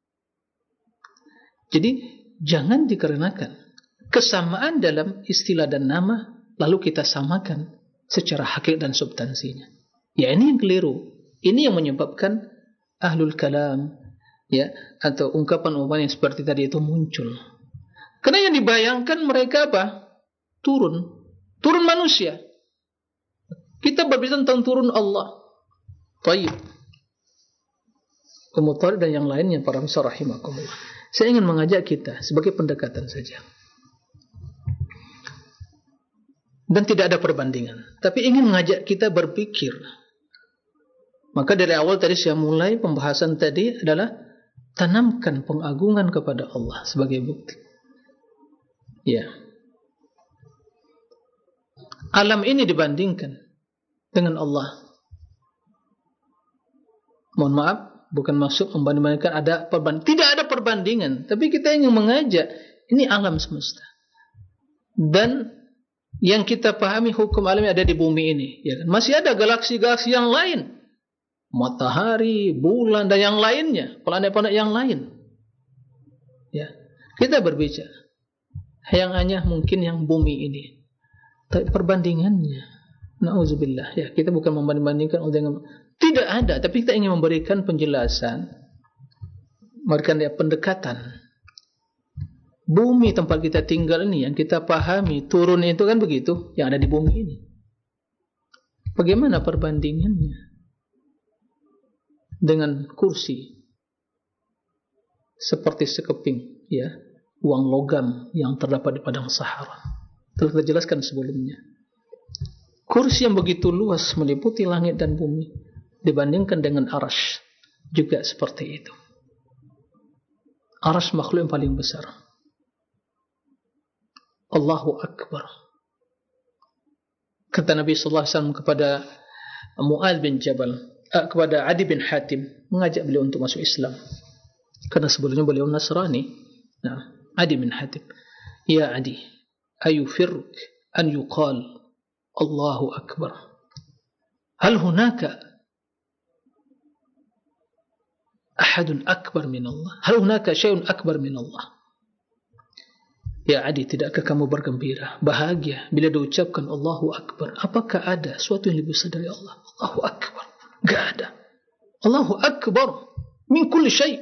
Jadi jangan dikarenakan kesamaan dalam istilah dan nama lalu kita samakan secara hakikat dan substansinya. Ya, ini yang keliru. Ini yang menyebabkan ahlul kalam, ya, atau ungkapan-ungkapan yang seperti tadi itu muncul. Karena yang dibayangkan mereka apa? Turun. Turun manusia. Kita berbicara tentang turun Allah. Taib. Kemudian dan yang lainnya para misal rahimakumullah. Saya ingin mengajak kita sebagai pendekatan saja. Dan tidak ada perbandingan, tapi ingin mengajak kita berpikir. Maka dari awal tadi saya mulai pembahasan tadi adalah tanamkan pengagungan kepada Allah sebagai bukti. Ya. Alam ini dibandingkan dengan Allah. Mohon maaf, bukan maksud membandingkan ada perbandingan. Tidak ada perbandingan, tapi kita ingin mengajak Ini alam semesta. Dan yang kita pahami hukum alam ada di bumi ini, ya kan? Masih ada galaksi-galaksi yang lain, matahari, bulan dan yang lainnya, planet-planet yang lain. Ya, kita berbicara yang hanya mungkin yang bumi ini. Tapi perbandingannya, na'udzubillah, ya kita bukan membandingkan dengan tidak ada, tapi kita ingin memberikan penjelasan, memberikan ya, pendekatan. Bumi tempat kita tinggal ini yang kita pahami turun itu kan begitu, yang ada di bumi ini. Bagaimana perbandingannya dengan kursi seperti sekeping ya uang logam yang terdapat di padang Sahara? Telah kita jelaskan sebelumnya. Kursi yang begitu luas meliputi langit dan bumi dibandingkan dengan arasy juga seperti itu. Arasy makhluk yang paling besar. Allahu Akbar. Kata Nabi sallallahu alaihi wasallam kepada Mu'adz bin Jabal, eh, kepada Adi bin Hatim, mengajak beliau untuk masuk Islam. Karena sebelumnya beliau Nasrani. Nah, Adi bin Hatim, "Ya Adi, ayufiruk an yuqal Allahu Akbar. Hal hunaka ahadun akbar min Allah? Hal hunaka syai'un akbar min Allah?" Ya Adi, tidakkah kamu bergembira, bahagia bila diucapkan Allahu Akbar? Apakah ada sesuatu yang lebih besar dari Allah? Allahu Akbar. Gak ada. Allahu Akbar min kulli syai'.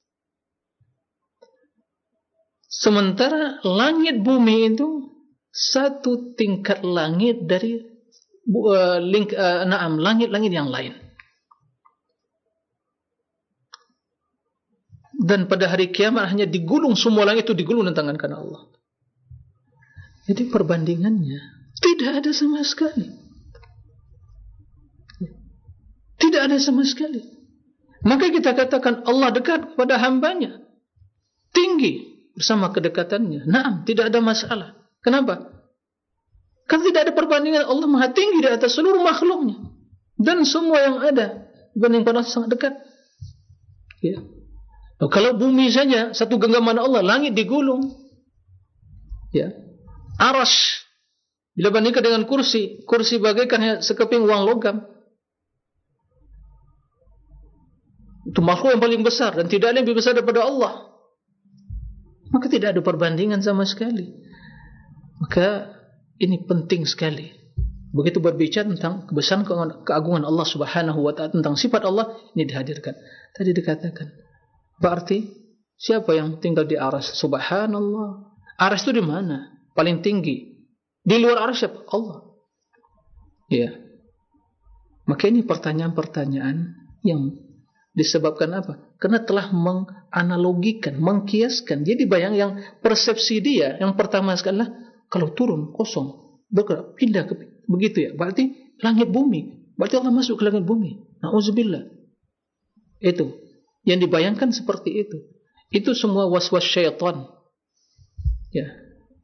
Sementara langit bumi itu satu tingkat langit dari uh, link, uh, naam, langit-langit yang lain. Dan pada hari kiamat hanya digulung, semua langit itu digulung dengan tangan kanan Allah. Jadi perbandingannya tidak ada sama sekali. Tidak ada sama sekali. Maka kita katakan Allah dekat kepada hambanya, tinggi bersama kedekatannya. Naam, tidak ada masalah. Kenapa? Karena tidak ada perbandingan. Allah maha tinggi di atas seluruh makhluknya. Dan semua yang ada dibanding pada sangat dekat. Ya. Kalau bumi saja satu genggaman Allah, langit digulung, ya, arasy bila bandingkan dengan kursi, kursi bagaikan sekeping uang logam. Itu makhluk yang paling besar dan tidak ada yang lebih besar daripada Allah. Maka tidak ada perbandingan sama sekali. Maka ini penting sekali. Begitu berbicara tentang kebesaran keagungan Allah Subhanahu wa taala, tentang sifat Allah, ini dihadirkan. Tadi dikatakan berarti siapa yang tinggal di arasy? Subhanallah. Arasy itu di mana? Paling tinggi. Di luar arasy siapa? Allah. Ya. Maka ini pertanyaan-pertanyaan yang disebabkan apa? Karena telah menganalogikan, mengkiaskan. Jadi bayang yang persepsi dia yang pertama sekali adalah kalau turun kosong, bergerak, pindah ke begitu ya. Berarti langit bumi. Berarti Allah masuk ke langit bumi. Nauzubillah. Itu yang dibayangkan seperti itu. Itu semua waswas syaitan. Ya.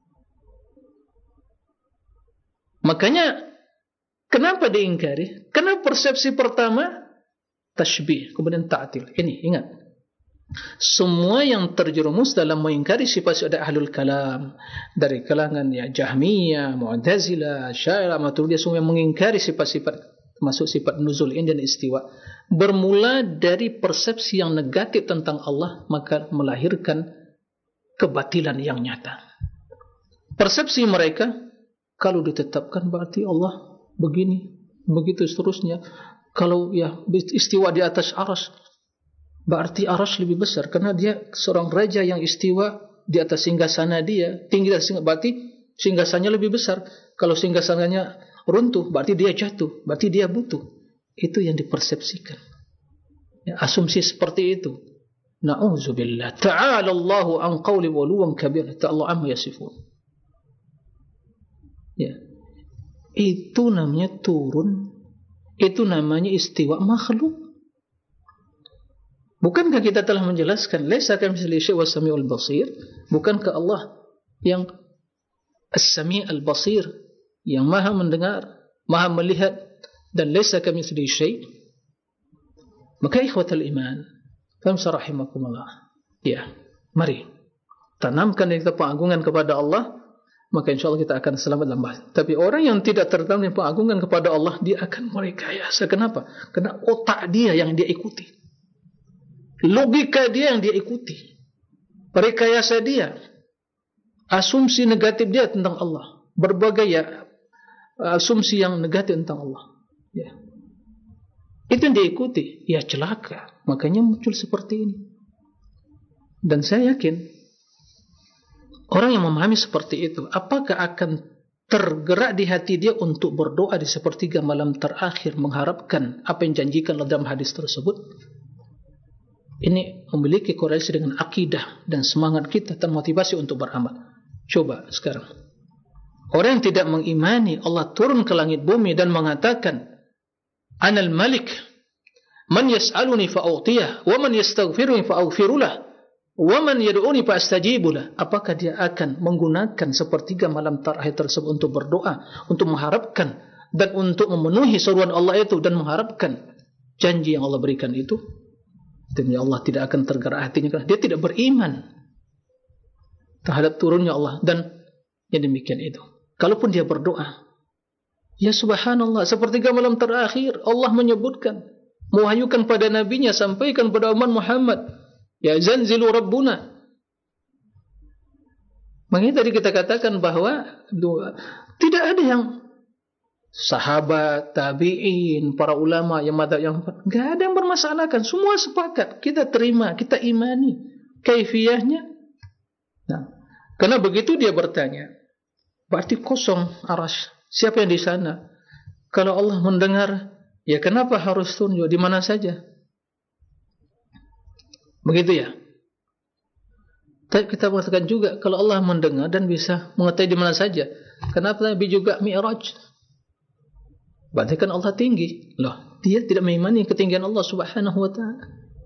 Makanya kenapa diingkari? Karena persepsi pertama tashbih, kemudian ta'til. Ini ingat. Semua yang terjerumus dalam mengingkari sifat-sifat ahlul kalam dari kalangan ya Jahmiyah, Mu'tazilah, Asy'ariyah, Maturidiyah, semua yang mengingkari sifat-sifat termasuk sifat nuzul ini dan istiwa, bermula dari persepsi yang negatif tentang Allah, maka melahirkan kebatilan yang nyata. Persepsi mereka, kalau ditetapkan berarti Allah begini, begitu seterusnya. Kalau ya istiwa di atas arasy, berarti arasy lebih besar karena dia seorang raja yang istiwa di atas singgasana dia, tinggi dari singgasana, berarti singgasananya lebih besar. Kalau singgasananya runtuh, berarti dia jatuh, berarti dia butuh. Itu yang dipersepsikan. Ya, asumsi seperti itu. Na'udzubillah. Ta'ala Allahu an qawli waluwan kabir. Ta'ala amma yasifun. Ya. Itu namanya turun. Itu namanya istiwa makhluk. Bukankah kita telah menjelaskan laisa kamitslihi syai'un was-sami'ul basir? Bukankah Allah yang as-sami' al-basir, yang maha mendengar, maha melihat, dan laisa kamitslihi syai'? Maka ikhwatal iman, famsa rahimakumullah. Ya, mari tanamkan kita pengagungan kepada Allah, maka insya Allah kita akan selamat dalam bahaya. Tapi orang yang tidak tertanam pengagungan kepada Allah, dia akan merekayasa. Kenapa? Karena otak dia yang dia ikuti, logika dia yang dia ikuti, rekayasa dia, asumsi negatif dia tentang Allah, berbagai ya asumsi yang negatif tentang Allah. Ya. Itu yang dia ikuti, ya celaka. Makanya muncul seperti ini. Dan saya yakin orang yang memahami seperti itu, apakah akan tergerak di hati dia untuk berdoa di sepertiga malam terakhir mengharapkan apa yang janjikan dalam hadis tersebut? Ini memiliki korelasi dengan akidah dan semangat kita dan motivasi untuk beramal. Coba sekarang, orang yang tidak mengimani Allah turun ke langit bumi dan mengatakan, Anal Malik, man yas'aluni fa'utiyah, wa man yastaghfiruni fa'aghfirulah, wa man yad'uni fa'astajibulah. Apakah dia akan menggunakan sepertiga malam terakhir tersebut untuk berdoa, untuk mengharapkan dan untuk memenuhi seruan Allah itu dan mengharapkan janji yang Allah berikan itu? Demi Allah tidak akan tergerak hatinya karena dia tidak beriman terhadap turunnya Allah dan yang demikian itu. Kalaupun dia berdoa, ya subhanallah, sepertiga malam terakhir Allah menyebutkan, mewahyukan pada nabinya, sampaikan pada umat Muhammad, ya zanzilu rabbuna. Makanya tadi kita katakan bahwa doa, tidak ada yang sahabat, tabi'in, para ulama yang madzhab yang enggak ada yang bermasalahkan, semua sepakat, kita terima, kita imani kaifiyahnya. Nah, karena begitu dia bertanya, berarti kosong arasy. Siapa yang di sana? Kalau Allah mendengar, ya kenapa harus tunjuk di mana saja? Begitu ya. Tapi kita mengatakan juga kalau Allah mendengar dan bisa mengetahui di mana saja, kenapa Nabi juga Mi'raj? Berarti kan Allah tinggi. Loh, dia tidak mengimani ketinggian Allah Subhanahu wa taala.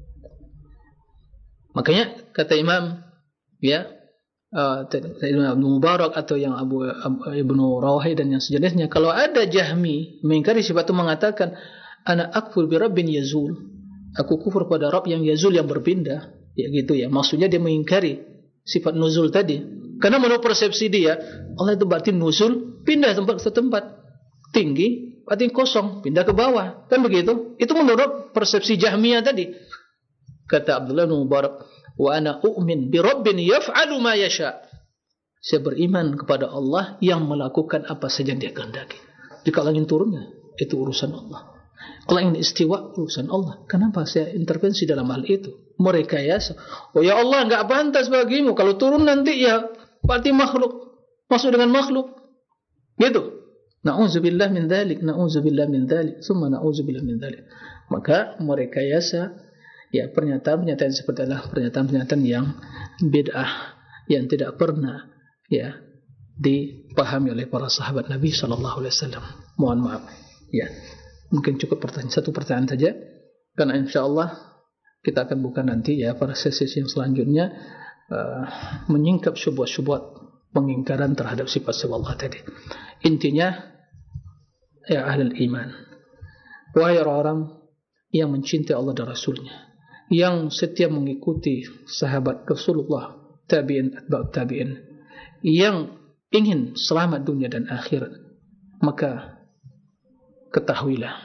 Makanya kata Imam ya uh, Ibnu Mubarak atau yang Abu, Abu Ibnu Rawahai dan yang sejenisnya, kalau ada Jahmi mengingkari sifat itu mengatakan ana akfur bi rabbin yazul, aku kufur pada Rabb yang yazul, yang berpindah, ya gitu ya. Maksudnya dia mengingkari sifat nuzul tadi. Karena menurut persepsi dia, Allah itu berarti nuzul, pindah tempat ke tempat. Tinggi berarti kosong, pindah ke bawah. Kan begitu? Itu menurut persepsi Jahmiyah tadi. Kata Abdullah bin Mubarak, wa ana u'min bi rabbin yaf'alu ma yasha. Saya beriman kepada Allah yang melakukan apa saja yang dia kehendaki. Jika Allah ingin turunnya, itu urusan Allah. Allah ingin istiwa, urusan Allah. Kenapa saya intervensi dalam hal itu? Merekayasa. Oh ya Allah, enggak pantas bagimu kalau turun nanti ya berarti makhluk, masuk dengan makhluk. Gitu. Na'udzubillah min dzalik, na'udzubillah min dzalik, summa na'udzubillah min dzalik. Maka merekayasa ya pernyataan-pernyataan seperti adalah pernyataan-pernyataan yang bid'ah, yang tidak pernah ya dipahami oleh para sahabat Nabi sallallahu alaihi wasallam. Mohon maaf. Ya. Mungkin cukup pertanyaan, satu pertanyaan saja, karena insyaallah kita akan buka nanti ya pada sesi yang selanjutnya uh, menyingkap syubhat-syubhat pengingkaran terhadap sifat-sifat Allah tadi. Intinya ya ahlul iman, wahai orang yang mencintai Allah dan Rasulnya, yang setia mengikuti sahabat Rasulullah, tabi'in, atba'ut tabi'in, yang ingin selamat dunia dan akhirat, maka ketahuilah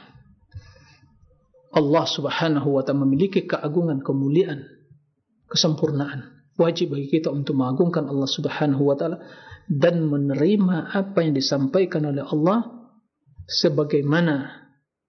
Allah Subhanahu wa ta'ala memiliki keagungan, kemuliaan, kesempurnaan. Wajib bagi kita untuk mengagungkan Allah Subhanahu wa ta'ala dan menerima apa yang disampaikan oleh Allah sebagaimana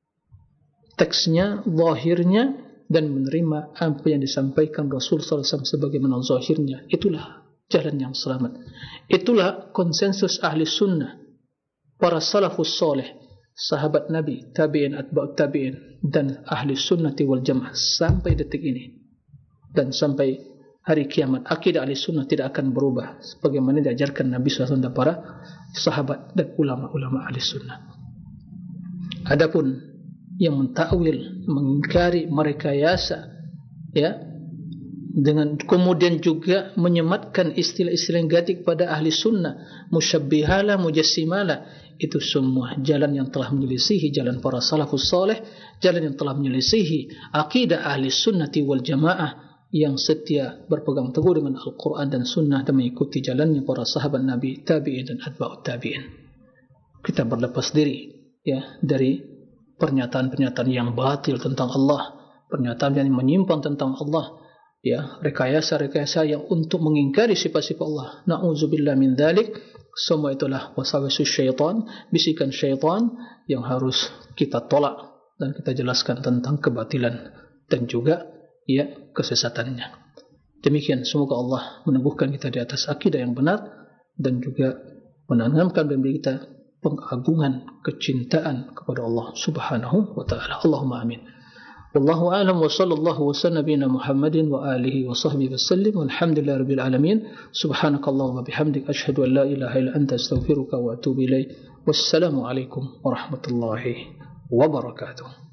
teksnya, zahirnya, dan menerima apa yang disampaikan Rasul sallallahu alaihi wasallam sebagaimana zahirnya. Itulah jalan yang selamat. Itulah konsensus ahli sunnah, para salafus soleh, sahabat Nabi, tabi'in, atba'ut tabi'in, dan ahli sunnati wal jamaah sampai detik ini dan sampai hari kiamat. Akidah ahli sunnah tidak akan berubah sebagaimana diajarkan Nabi sallallahu alaihi wasallam dan para sahabat dan ulama-ulama ahli sunnah. Adapun yang mentakwil, mengingkari, merekayasa ya, dengan kemudian juga menyematkan istilah-istilah negatif pada ahli sunnah, musyabbihalah, mujassimala, itu semua jalan yang telah menyelisihi jalan para salafus saleh, jalan yang telah menyelisihi akidah ahli sunnati wal jamaah, yang setia berpegang teguh dengan Al-Quran dan Sunnah dan mengikuti jalannya para sahabat Nabi, tabi'in dan atba'ut tabi'in. Kita berlepas diri ya dari pernyataan-pernyataan yang batil tentang Allah, pernyataan yang menyimpang tentang Allah, ya, rekayasa-rekayasa yang untuk mengingkari sifat-sifat Allah. Na'udzubillah min dzalik. Semua itulah waswasus syaitan, bisikan syaitan yang harus kita tolak dan kita jelaskan tentang kebatilan dan juga ya kesesatannya. Demikian, semoga Allah meneguhkan kita di atas akidah yang benar dan juga menanamkan dalam diri kita pengagungan, kecintaan kepada Allah Subhanahu wa taala. Allahumma amin. Wallahu a'lam wa sallallahu wa sallam nabiyina Muhammadin wa alihi wa sahbihi wasallim walhamdulillahi rabbil alamin. Subhanakallahumma bihamdika asyhadu an la ilaha illa anta astaghfiruka wa atubu ilaik. Wassalamu alaikum warahmatullahi wabarakatuh.